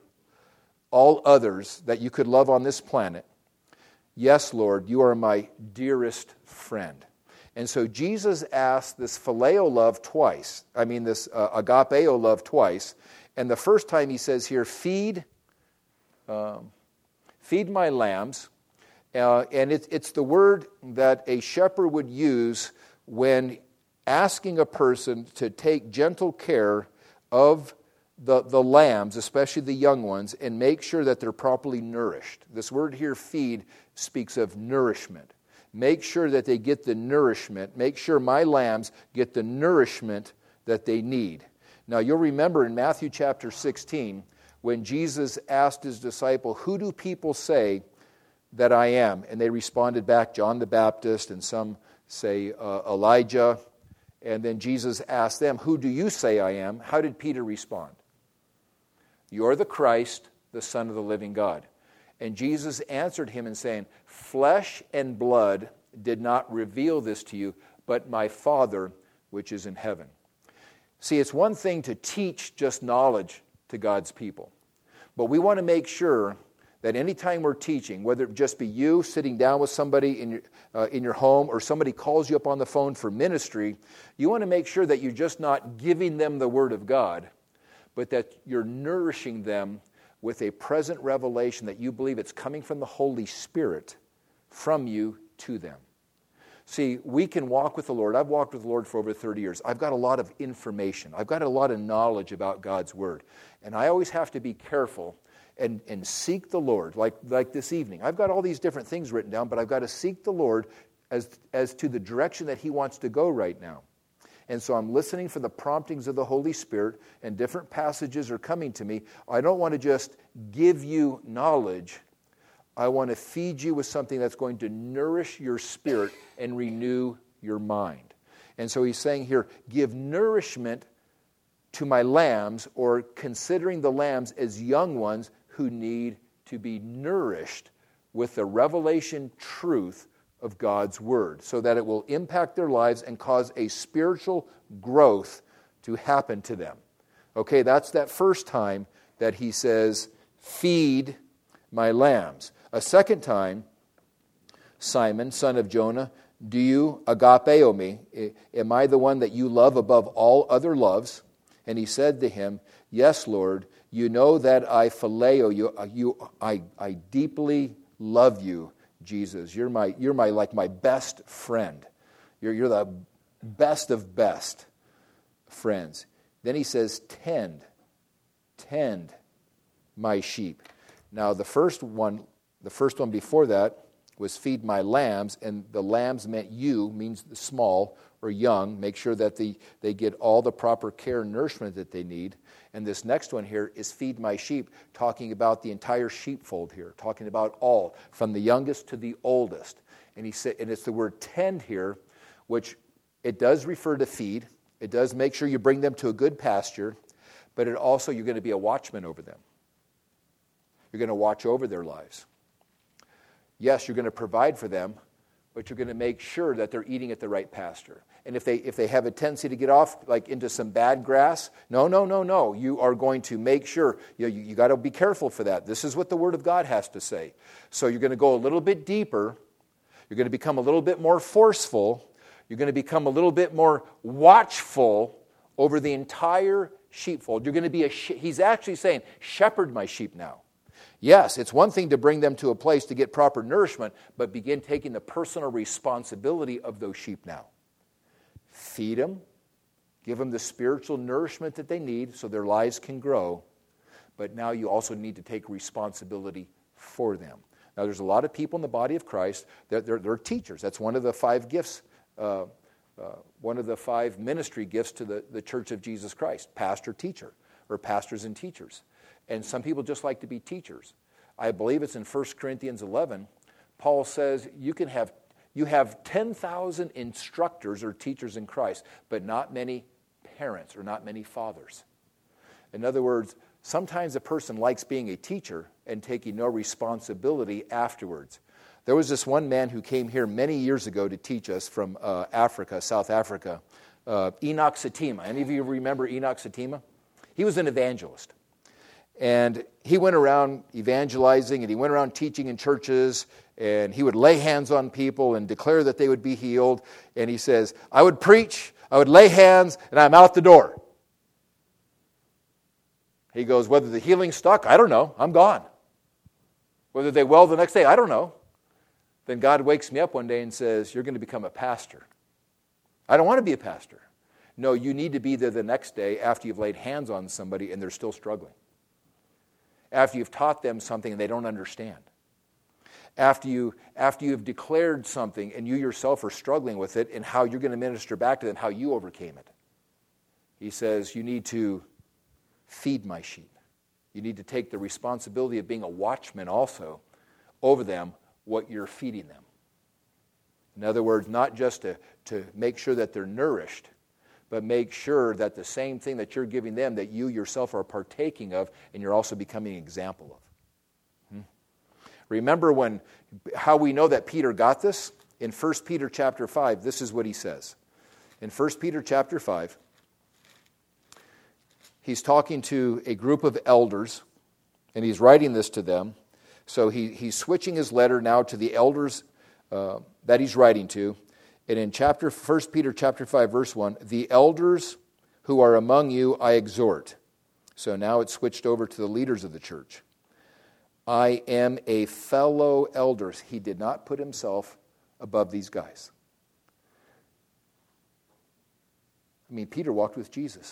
all others that you could love on this planet? Yes, Lord, you are my dearest friend. And so Jesus asked this phileo love twice. I mean, this uh, agapeo love twice. And the first time he says here, feed, um, feed my lambs. Uh, and it, it's the word that a shepherd would use when asking a person to take gentle care of the, the lambs, especially the young ones, and make sure that they're properly nourished. This word here, feed, speaks of nourishment. Make sure that they get the nourishment. Make sure my lambs get the nourishment that they need. Now, you'll remember in Matthew chapter sixteen, when Jesus asked his disciple, who do people say that I am? And they responded back, John the Baptist, and some say uh, Elijah. And then Jesus asked them, who do you say I am? How did Peter respond? You're the Christ, the Son of the living God. And Jesus answered him in saying, flesh and blood did not reveal this to you, but my Father which is in heaven. See, it's one thing to teach just knowledge to God's people. But we want to make sure that anytime we're teaching, whether it just be you sitting down with somebody in your, uh, in your home, or somebody calls you up on the phone for ministry, you want to make sure that you're just not giving them the Word of God, but that you're nourishing them with a present revelation that you believe it's coming from the Holy Spirit from you to them. See, we can walk with the Lord. I've walked with the Lord for over thirty years. I've got a lot of information. I've got a lot of knowledge about God's Word. And I always have to be careful and, and seek the Lord, like, like this evening. I've got all these different things written down, but I've got to seek the Lord as, as to the direction that He wants to go right now. And so I'm listening for the promptings of the Holy Spirit, and different passages are coming to me. I don't want to just give you knowledge. I want to feed you with something that's going to nourish your spirit and renew your mind. And so he's saying here, give nourishment to my lambs, or considering the lambs as young ones who need to be nourished with the revelation truth of God's Word, so that it will impact their lives and cause a spiritual growth to happen to them. Okay, that's that first time that he says, feed my lambs. A second time, Simon, son of Jonah, do you agapeo me? Am I the one that you love above all other loves? And he said to him, yes, Lord, You know that I phileo you. you I, I deeply love you, Jesus. You're my, you're my like my best friend. You're, you're the best of best friends. Then he says, tend, tend my sheep. Now the first one, the first one before that was feed my lambs, and the lambs meant you, means the small or young. Make sure that the, they get all the proper care and nourishment that they need. And this next one here is feed my sheep, talking about the entire sheepfold here, talking about all, from the youngest to the oldest. And he said, and it's the word tend here, which it does refer to feed. It does make sure you bring them to a good pasture, but it also, you're going to be a watchman over them. You're going to watch over their lives. Yes, you're going to provide for them, but you're going to make sure that they're eating at the right pasture. And if they if they have a tendency to get off like into some bad grass, no, no, no, no. You are going to make sure, you know, you, you got to be careful for that. This is what the Word of God has to say. So you're going to go a little bit deeper. You're going to become a little bit more forceful. You're going to become a little bit more watchful over the entire sheepfold. You're going to be a, he's actually saying, shepherd my sheep now. Yes, it's one thing to bring them to a place to get proper nourishment, but begin taking the personal responsibility of those sheep now. Feed them, give them the spiritual nourishment that they need so their lives can grow, but now you also need to take responsibility for them. Now, there's a lot of people in the body of Christ that they're, they're teachers. That's one of the five gifts, uh, uh, one of the five ministry gifts to the, the Church of Jesus Christ, pastor, teacher, or pastors and teachers. And some people just like to be teachers. I believe it's in First Corinthians eleven. Paul says you can have you have ten thousand instructors or teachers in Christ, but not many parents or not many fathers. In other words, sometimes a person likes being a teacher and taking no responsibility afterwards. There was this one man who came here many years ago to teach us from uh, Africa, South Africa, uh, Enoch Satima. Any of you remember Enoch Satima? He was an evangelist. And he went around evangelizing, and he went around teaching in churches, and he would lay hands on people and declare that they would be healed. And he says, I would preach, I would lay hands, and I'm out the door. He goes, whether the healing stuck, I don't know, I'm gone. Whether they well the next day, I don't know. Then God wakes me up one day and says, you're going to become a pastor. I don't want to be a pastor. No, you need to be there the next day after you've laid hands on somebody and they're still struggling. After you've taught them something and they don't understand. After you, after you've declared something and you yourself are struggling with it and how you're going to minister back to them, how you overcame it. He says, you need to feed my sheep. You need to take the responsibility of being a watchman also over them, what you're feeding them. In other words, not just to, to make sure that they're nourished, but make sure that the same thing that you're giving them, that you yourself are partaking of, and you're also becoming an example of. Hmm. Remember when how we know that Peter got this? In First Peter chapter five, this is what he says. In First Peter chapter five, he's talking to a group of elders, and he's writing this to them. So he, he's switching his letter now to the elders uh, that he's writing to. And in chapter First Peter chapter five, verse one, the elders who are among you I exhort. So now it's switched over to the leaders of the church. I am a fellow elder. He did not put himself above these guys. I mean, Peter walked with Jesus.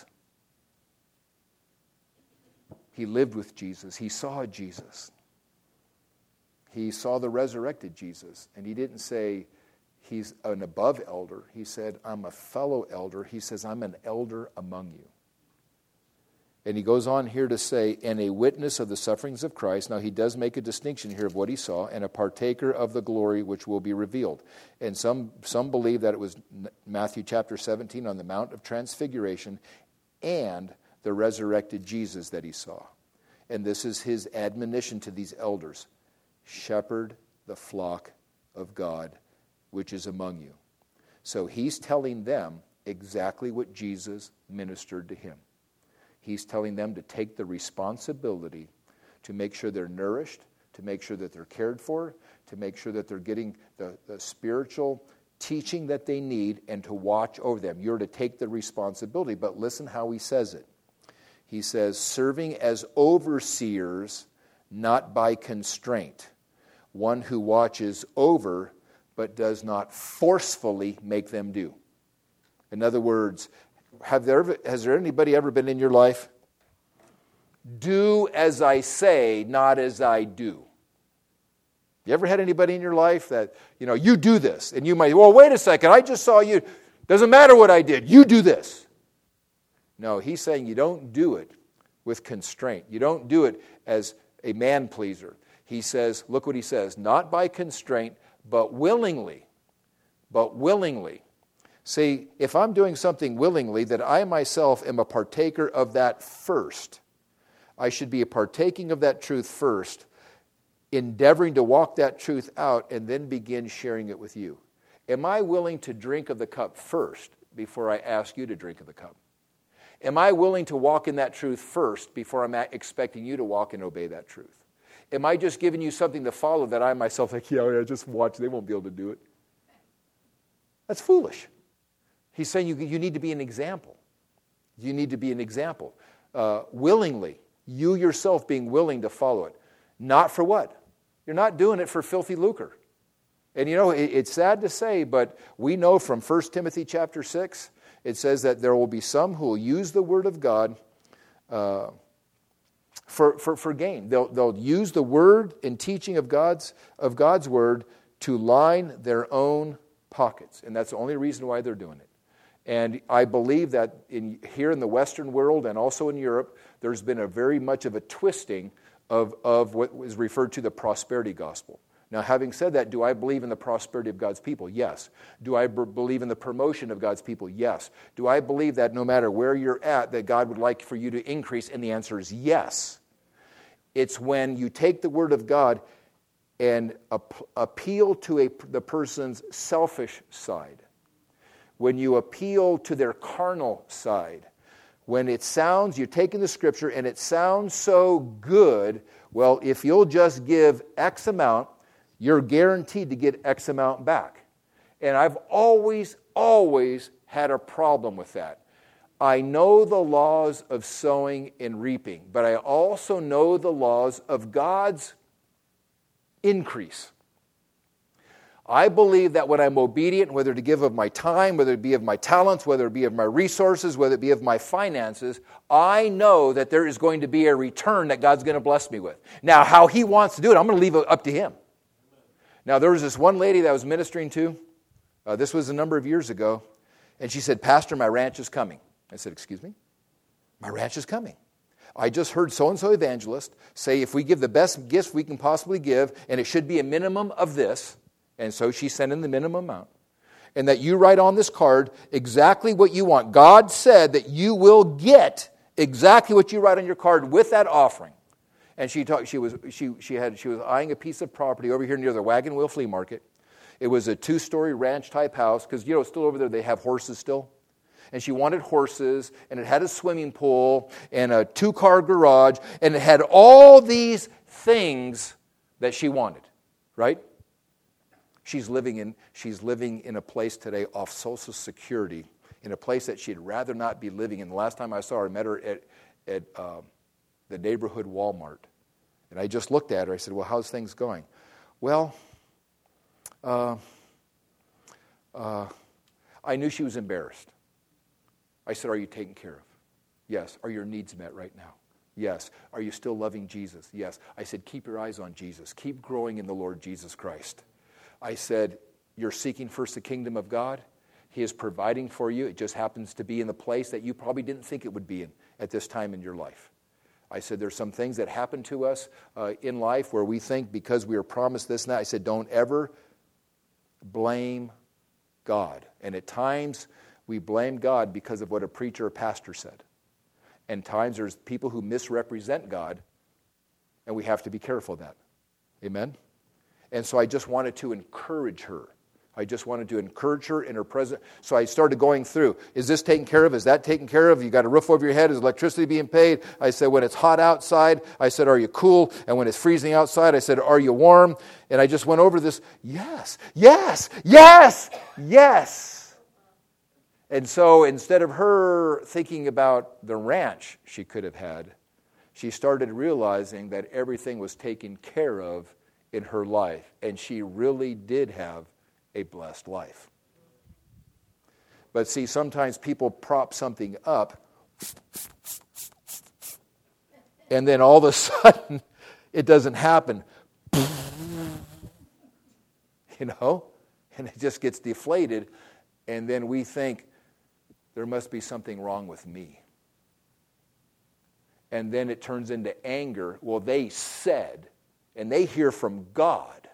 He lived with Jesus. He saw Jesus. He saw the resurrected Jesus. And he didn't say, he's an above elder. He said, I'm a fellow elder. He says, I'm an elder among you. And he goes on here to say, and a witness of the sufferings of Christ. Now he does make a distinction here of what he saw, and a partaker of the glory which will be revealed. And some, some believe that it was Matthew chapter seventeen on the Mount of Transfiguration and the resurrected Jesus that he saw. And this is his admonition to these elders. Shepherd the flock of God which is among you. So he's telling them exactly what Jesus ministered to him. He's telling them to take the responsibility to make sure they're nourished, to make sure that they're cared for, to make sure that they're getting the, the spiritual teaching that they need, and to watch over them. You're to take the responsibility, but listen how he says it. He says, serving as overseers, not by constraint. One who watches over, but does not forcefully make them do. In other words, have there ever, has there anybody ever been in your life? Do as I say, not as I do. You ever had anybody in your life that, you know, you do this, and you might, well, wait a second, I just saw you. Doesn't matter what I did, you do this. No, he's saying you don't do it with constraint. You don't do it as a man pleaser. He says, look what he says, not by constraint, but willingly. But willingly. See, if I'm doing something willingly, that I myself am a partaker of that first. I should be a partaking of that truth first, endeavoring to walk that truth out, and then begin sharing it with you. Am I willing to drink of the cup first before I ask you to drink of the cup? Am I willing to walk in that truth first before I'm expecting you to walk and obey that truth? Am I just giving you something to follow that I myself think, yeah, yeah, just watch, they won't be able to do it? That's foolish. He's saying you, you need to be an example. You need to be an example. Uh, willingly, you yourself being willing to follow it. Not for what? You're not doing it for filthy lucre. And you know, it, it's sad to say, but we know from First Timothy chapter six, it says that there will be some who will use the word of God uh, for, for, for gain. They'll, they'll use the word and teaching of God's, of God's word to line their own pockets. And that's the only reason why they're doing it. And I believe that in, here in the Western world and also in Europe, there's been a very much of a twisting of, of what is referred to the prosperity gospel. Now, having said that, do I believe in the prosperity of God's people? Yes. Do I b- believe in the promotion of God's people? Yes. Do I believe that no matter where you're at, that God would like for you to increase? And the answer is yes. It's when you take the word of God and ap- appeal to a, the person's selfish side, when you appeal to their carnal side, when it sounds, you're taking the scripture and it sounds so good, well, if you'll just give X amount, you're guaranteed to get X amount back. And I've always, always had a problem with that. I know the laws of sowing and reaping, but I also know the laws of God's increase. I believe that when I'm obedient, whether to give of my time, whether it be of my talents, whether it be of my resources, whether it be of my finances, I know that there is going to be a return that God's going to bless me with. Now, how He wants to do it, I'm going to leave it up to Him. Now, there was this one lady that I was ministering to. Uh, this was a number of years ago. And she said, Pastor, my ranch is coming. I said, excuse me? My ranch is coming. I just heard so-and-so evangelist say if we give the best gifts we can possibly give, and it should be a minimum of this, and so she sent in the minimum amount, and that you write on this card exactly what you want. God said that you will get exactly what you write on your card with that offering. And she talked, she was she she had she was eyeing a piece of property over here near the Wagon Wheel Flea Market. It was a two-story ranch type house because you know still over there they have horses still. And she wanted horses, and it had a swimming pool and a two-car garage, and it had all these things that she wanted, right? She's living in she's living in a place today off Social Security, in a place that she'd rather not be living in. The last time I saw her, I met her at at uh, the neighborhood Walmart. And I just looked at her. I said, well, how's things going? Well, uh, uh, I knew she was embarrassed. I said, are you taken care of? Yes. Are your needs met right now? Yes. Are you still loving Jesus? Yes. I said, keep your eyes on Jesus. Keep growing in the Lord Jesus Christ. I said, you're seeking first the kingdom of God. He is providing for you. It just happens to be in the place that you probably didn't think it would be in at this time in your life. I said, there's some things that happen to us uh, in life where we think because we are promised this and that. I said, don't ever blame God. And at times, we blame God because of what a preacher or pastor said. And times there's people who misrepresent God, and we have to be careful of that. Amen? And so I just wanted to encourage her. I just wanted to encourage her in her present. So I started going through. Is this taken care of? Is that taken care of? You got a roof over your head? Is electricity being paid? I said, when it's hot outside, I said, are you cool? And when it's freezing outside, I said, are you warm? And I just went over this. Yes, yes, yes, yes. And so instead of her thinking about the ranch she could have had, she started realizing that everything was taken care of in her life. And she really did have a blessed life. But see, sometimes people prop something up, and then all of a sudden, it doesn't happen. You know? And it just gets deflated, and then we think, there must be something wrong with me. And then it turns into anger. Well, they said, and they hear from God.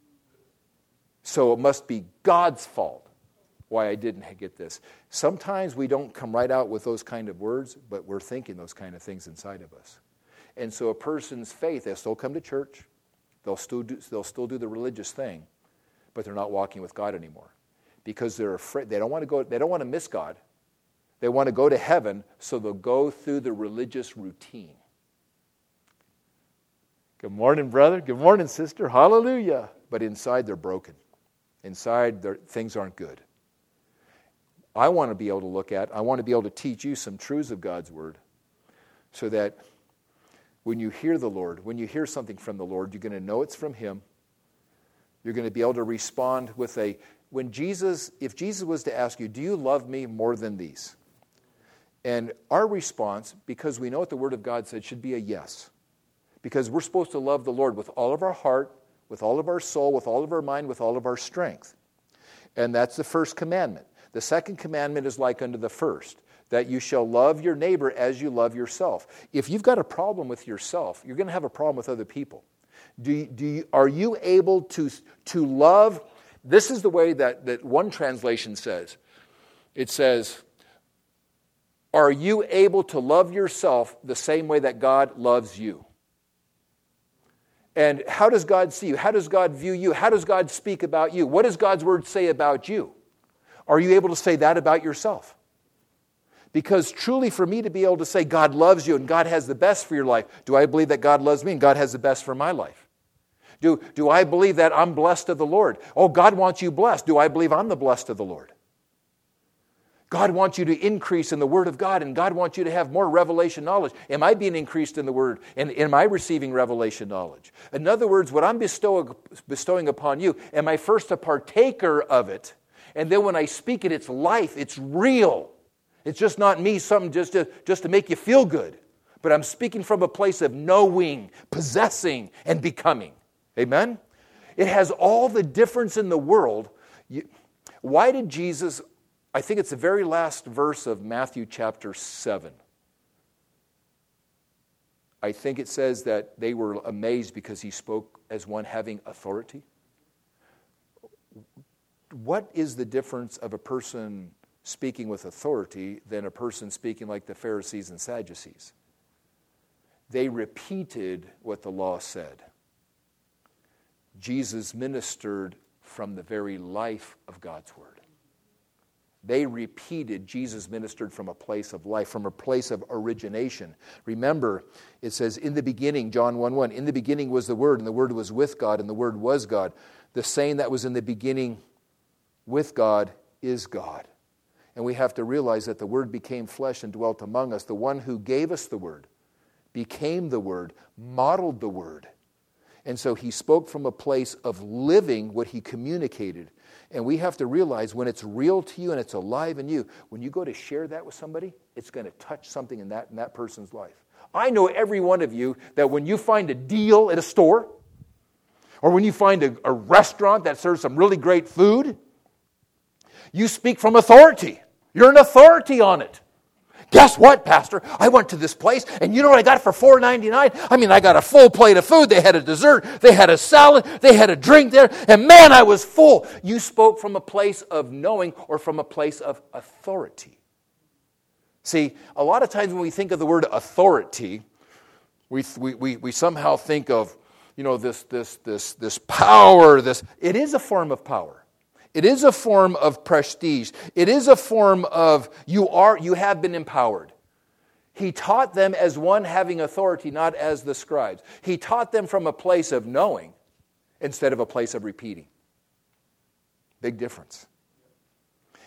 So it must be God's fault why I didn't get this. Sometimes we don't come right out with those kind of words, but we're thinking those kind of things inside of us. And so a person's faith, they'll still come to church, they'll still do, they'll still do the religious thing, but they're not walking with God anymore. Because they're afraid, they don't want to go, they don't want to miss God. They want to go to heaven, so they'll go through the religious routine. Good morning, brother. Good morning, sister. Hallelujah. But inside, they're broken. Inside, things aren't good. I want to be able to look at, I want to be able to teach you some truths of God's Word, so that when you hear the Lord, when you hear something from the Lord, you're going to know it's from Him. You're going to be able to respond with a, when Jesus, if Jesus was to ask you, do you love me more than these? And our response, because we know what the Word of God said, should be a yes. Because we're supposed to love the Lord with all of our heart, with all of our soul, with all of our mind, with all of our strength. And that's the first commandment. The second commandment is like unto the first, that you shall love your neighbor as you love yourself. If you've got a problem with yourself, you're going to have a problem with other people. Do you, do you, are you able to, to love? This is the way that, that one translation says. It says, are you able to love yourself the same way that God loves you? And how does God see you? How does God view you? How does God speak about you? What does God's Word say about you? Are you able to say that about yourself? Because truly, for me to be able to say God loves you and God has the best for your life, do I believe that God loves me and God has the best for my life? Do, do I believe that I'm blessed of the Lord? Oh, God wants you blessed. Do I believe I'm the blessed of the Lord? God wants you to increase in the Word of God, and God wants you to have more revelation knowledge. Am I being increased in the Word? And am I receiving revelation knowledge? In other words, what I'm bestowing, bestowing upon you, am I first a partaker of it? And then when I speak it, it's life, it's real. It's just not me, something just to, just to make you feel good. But I'm speaking from a place of knowing, possessing, and becoming. Amen? It has all the difference in the world. You, why did Jesus... I think it's the very last verse of Matthew chapter seven. I think it says that they were amazed because he spoke as one having authority. What is the difference of a person speaking with authority than a person speaking like the Pharisees and Sadducees? They repeated what the law said. Jesus ministered from the very life of God's Word. They repeated, Jesus ministered from a place of life, from a place of origination. Remember, it says, in the beginning, John one one, in the beginning was the Word, and the Word was with God, and the Word was God. The same that was in the beginning with God is God. And we have to realize that the Word became flesh and dwelt among us. The one who gave us the Word became the Word, modeled the Word. And so he spoke from a place of living what he communicated. And we have to realize when it's real to you and it's alive in you, when you go to share that with somebody, it's going to touch something in that, in that person's life. I know every one of you that when you find a deal at a store, or when you find a, a restaurant that serves some really great food, you speak from authority. You're an authority on it. Guess what, Pastor? I went to this place, and you know what I got for four ninety-nine? I mean, I got a full plate of food. They had a dessert. They had a salad. They had a drink there. And man, I was full. You spoke from a place of knowing or from a place of authority. See, a lot of times when we think of the word authority, we we we, we somehow think of, you know, this this this this power. This it is a form of power. It is a form of prestige. It is a form of you are you have been empowered. He taught them as one having authority, not as the scribes. He taught them from a place of knowing instead of a place of repeating. Big difference.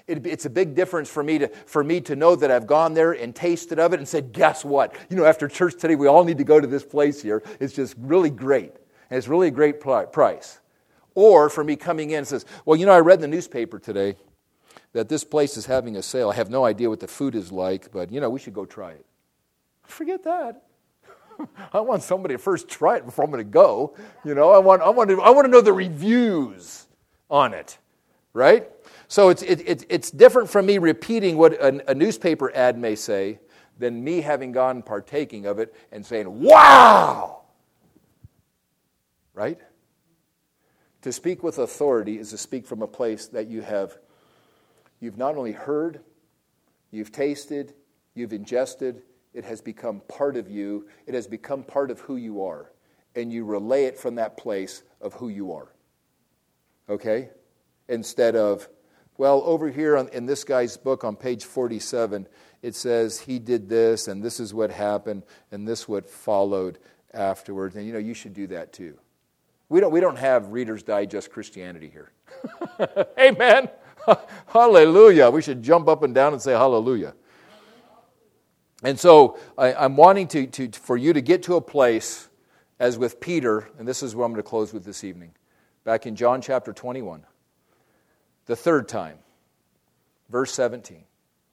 It, it's a big difference for me to for me to know that I've gone there and tasted of it and said, guess what? You know, after church today, we all need to go to this place here. It's just really great. And it's really a great price. Or for me coming in and says, well, you know, I read in the newspaper today that this place is having a sale. I have no idea what the food is like, but, you know, we should go try it. Forget that. I want somebody to first try it before I'm going to go. You know, I want I want to I want to know the reviews on it, right? So it's it, it, it's different from me repeating what a, a newspaper ad may say than me having gone and partaking of it and saying, wow! Right? To speak with authority is to speak from a place that you have, you've not only heard, you've tasted, you've ingested, it has become part of you, it has become part of who you are, and you relay it from that place of who you are. Okay? Instead of, well, over here on, in this guy's book on page forty-seven, it says he did this, and this is what happened, and this what followed afterwards. And, you know, you should do that too. We don't, we don't have Reader's Digest Christianity here. Amen. Hallelujah. We should jump up and down and say hallelujah. And so I, I'm wanting to, to for you to get to a place, as with Peter, and this is what I'm going to close with this evening, back in John chapter twenty-one, the third time, verse seventeen.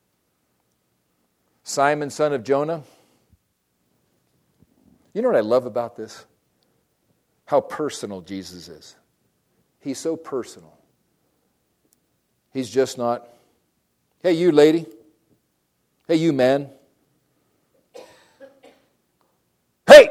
Simon, son of Jonah. You know what I love about this? How personal Jesus is. He's so personal. He's just not, hey, you lady. Hey, you man. Hey!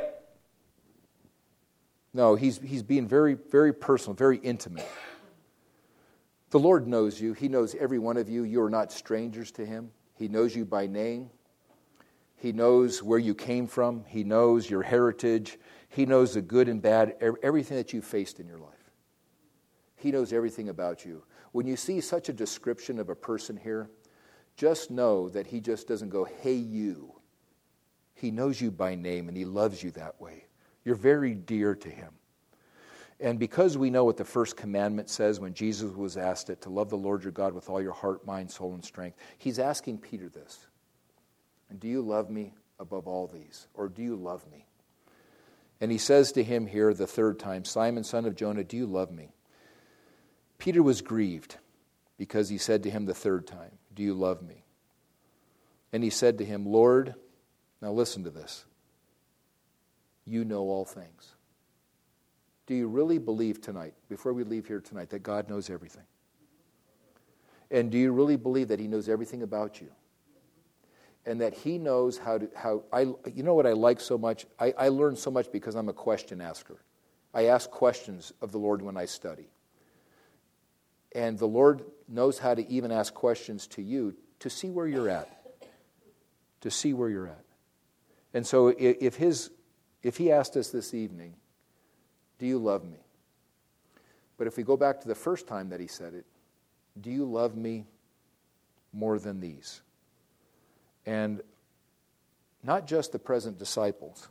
No, he's, he's being very, very personal, very intimate. The Lord knows you. He knows every one of you. You are not strangers to Him. He knows you by name. He knows where you came from. He knows your heritage. He knows the good and bad, everything that you faced in your life. He knows everything about you. When you see such a description of a person here, just know that He just doesn't go, hey, you. He knows you by name, and He loves you that way. You're very dear to Him. And because we know what the first commandment says when Jesus was asked it, to love the Lord your God with all your heart, mind, soul, and strength, He's asking Peter this. And do you love me above all these? Or do you love me? And He says to him here the third time, Simon, son of Jonah, do you love me? Peter was grieved because He said to him the third time, do you love me? And he said to him, Lord, now listen to this. You know all things. Do you really believe tonight, before we leave here tonight, that God knows everything? And do you really believe that He knows everything about you? And that He knows how to, how, I, you know what I like so much? I, I learn so much because I'm a question asker. I ask questions of the Lord when I study. And the Lord knows how to even ask questions to you to see where you're at. To see where you're at. And so if his, if He asked us this evening, do you love me? But if we go back to the first time that He said it, do you love me more than these? And not just the present disciples.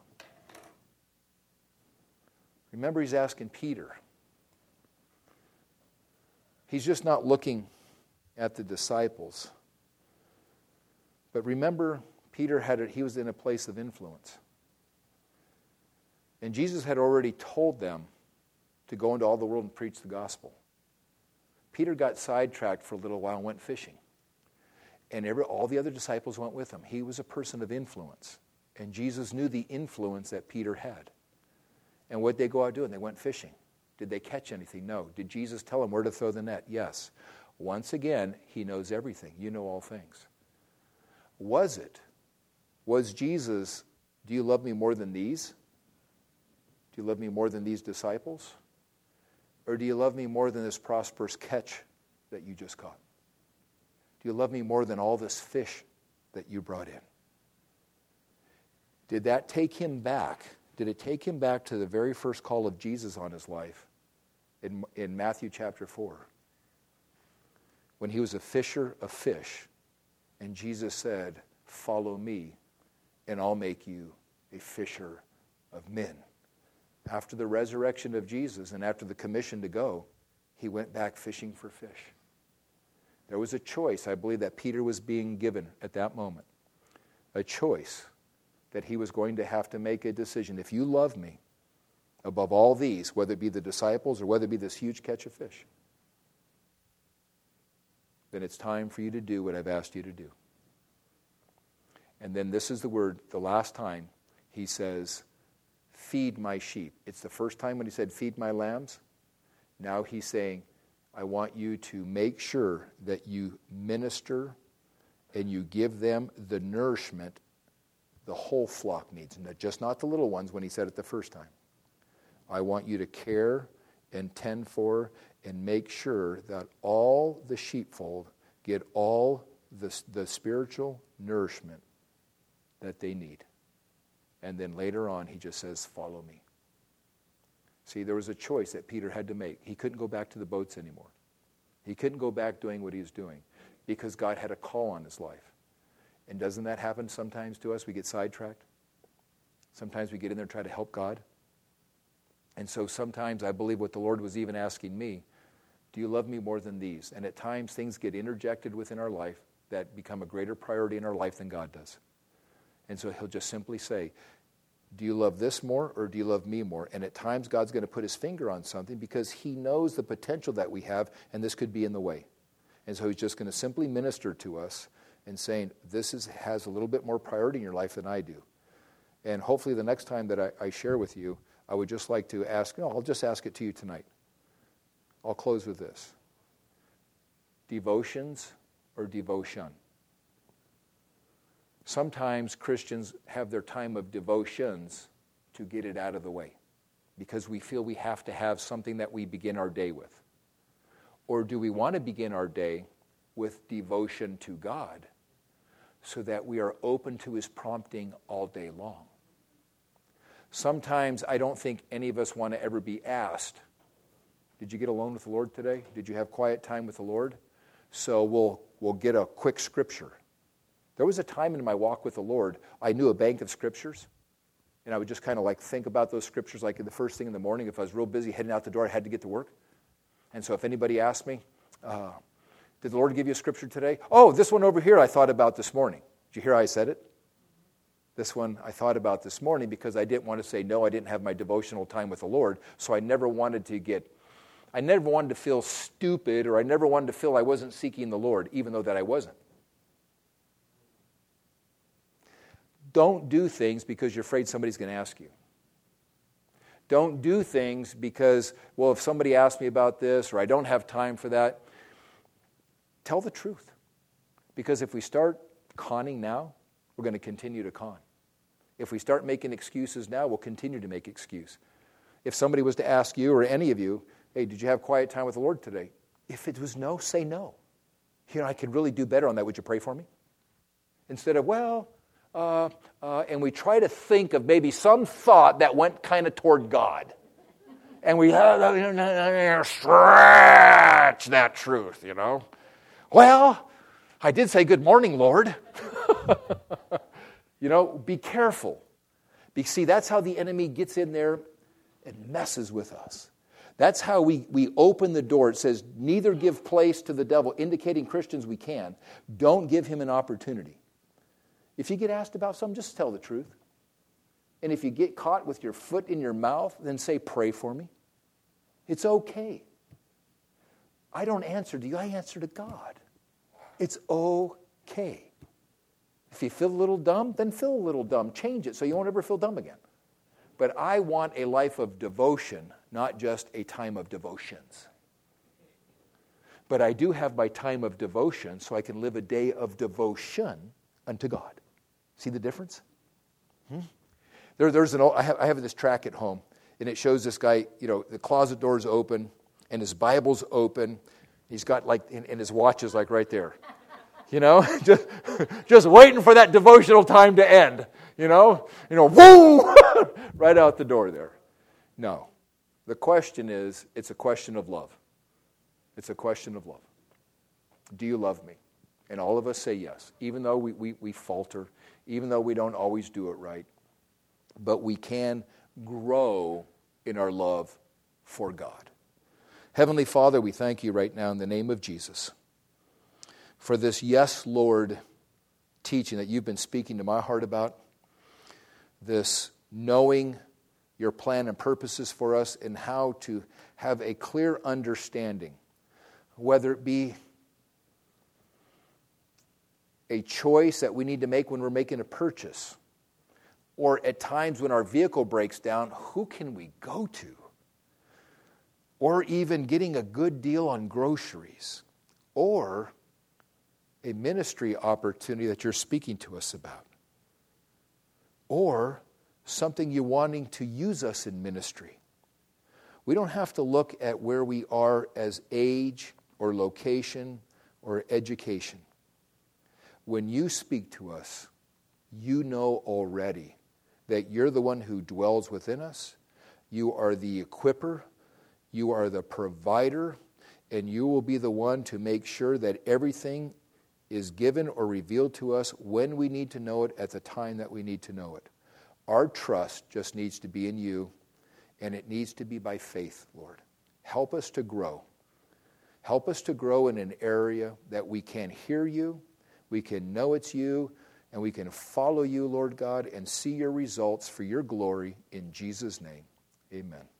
Remember, He's asking Peter. He's just not looking at the disciples. But remember, Peter had it, he was in a place of influence. And Jesus had already told them to go into all the world and preach the gospel. Peter got sidetracked for a little while and went fishing. And every, all the other disciples went with him. He was a person of influence. And Jesus knew the influence that Peter had. And what did they go out doing? They went fishing. Did they catch anything? No. Did Jesus tell them where to throw the net? Yes. Once again, He knows everything. You know all things. Was it? Was Jesus, do you love me more than these? Do you love me more than these disciples? Or do you love me more than this prosperous catch that you just caught? Do you love me more than all this fish that you brought in? Did that take Him back? Did it take Him back to the very first call of Jesus on His life in, in Matthew chapter four? When He was a fisher of fish, and Jesus said, follow me, and I'll make you a fisher of men. After the resurrection of Jesus and after the commission to go, He went back fishing for fish. There was a choice, I believe, that Peter was being given at that moment. A choice that he was going to have to make a decision. If you love me above all these, whether it be the disciples or whether it be this huge catch of fish, then it's time for you to do what I've asked you to do. And then this is the word, the last time he says, feed my sheep. It's the first time when he said, feed my lambs. Now he's saying, I want you to make sure that you minister and you give them the nourishment the whole flock needs, and just not the little ones when he said it the first time. I want you to care and tend for and make sure that all the sheepfold get all the, the spiritual nourishment that they need. And then later on, he just says, follow me. See, there was a choice that Peter had to make. He couldn't go back to the boats anymore. He couldn't go back doing what he was doing because God had a call on his life. And doesn't that happen sometimes to us? We get sidetracked. Sometimes we get in there and try to help God. And so sometimes I believe what the Lord was even asking me, do you love me more than these? And at times things get interjected within our life that become a greater priority in our life than God does. And so he'll just simply say, do you love this more or do you love me more? And at times God's going to put his finger on something because he knows the potential that we have and this could be in the way. And so he's just going to simply minister to us and saying, this is, has a little bit more priority in your life than I do. And hopefully the next time that I, I share with you, I would just like to ask, no, I'll just ask it to you tonight. I'll close with this. Devotions or devotion? Sometimes Christians have their time of devotions to get it out of the way because we feel we have to have something that we begin our day with. Or do we want to begin our day with devotion to God so that we are open to his prompting all day long? Sometimes I don't think any of us want to ever be asked, did you get alone with the Lord today? Did you have quiet time with the Lord? So we'll we'll get a quick scripture. There was a time in my walk with the Lord, I knew a bank of scriptures, and I would just kind of like think about those scriptures like the first thing in the morning. If I was real busy heading out the door, I had to get to work. And so if anybody asked me, uh, did the Lord give you a scripture today? Oh, this one over here I thought about this morning. Did you hear how I said it? This one I thought about this morning because I didn't want to say, no, I didn't have my devotional time with the Lord, so I never wanted to get, I never wanted to feel stupid, or I never wanted to feel I wasn't seeking the Lord, even though that I wasn't. Don't do things because you're afraid somebody's going to ask you. Don't do things because, well, if somebody asks me about this, or I don't have time for that. Tell the truth. Because if we start conning now, we're going to continue to con. If we start making excuses now, we'll continue to make excuse. If somebody was to ask you or any of you, hey, did you have quiet time with the Lord today? If it was no, say no. You know, I could really do better on that. Would you pray for me? Instead of, well, uh, uh, and we try to think of maybe some thought that went kind of toward God. And we uh, stretch that truth, you know. Well, I did say good morning, Lord. You know, be careful. Because, see, that's how the enemy gets in there and messes with us. That's how we, we open the door. It says, neither give place to the devil, indicating Christians we can. Don't give him an opportunity. If you get asked about something, just tell the truth. And if you get caught with your foot in your mouth, then say, pray for me. It's okay. I don't answer to you, I answer to God. It's okay. If you feel a little dumb, then feel a little dumb. Change it so you won't ever feel dumb again. But I want a life of devotion, not just a time of devotions. But I do have my time of devotion so I can live a day of devotion unto God. See the difference? Hmm? There, there's an. I have, I have this track at home, and it shows this guy, you know, the closet door's open, and his Bible's open. He's got like, and, and his watch is like right there. You know, just, just waiting for that devotional time to end. You know, you know, woo, right out the door there. No, the question is, it's a question of love. It's a question of love. Do you love me? And all of us say yes, even though we, we, we falter, even though we don't always do it right. But we can grow in our love for God. Heavenly Father, we thank you right now in the name of Jesus. for this Yes, Lord teaching that you've been speaking to my heart about, this knowing your plan and purposes for us and how to have a clear understanding, whether it be a choice that we need to make when we're making a purchase, or at times when our vehicle breaks down, who can we go to? Or even getting a good deal on groceries, or a ministry opportunity that you're speaking to us about, or something you're wanting to use us in ministry. We don't have to look at where we are as age or location or education. When you speak to us, you know already that you're the one who dwells within us. You are the equipper. You are the provider. And you will be the one to make sure that everything is given or revealed to us when we need to know it at the time that we need to know it. Our trust just needs to be in you, and it needs to be by faith, Lord. Help us to grow. Help us to grow in an area that we can hear you, we can know it's you, and we can follow you, Lord God, and see your results for your glory in Jesus' name. Amen.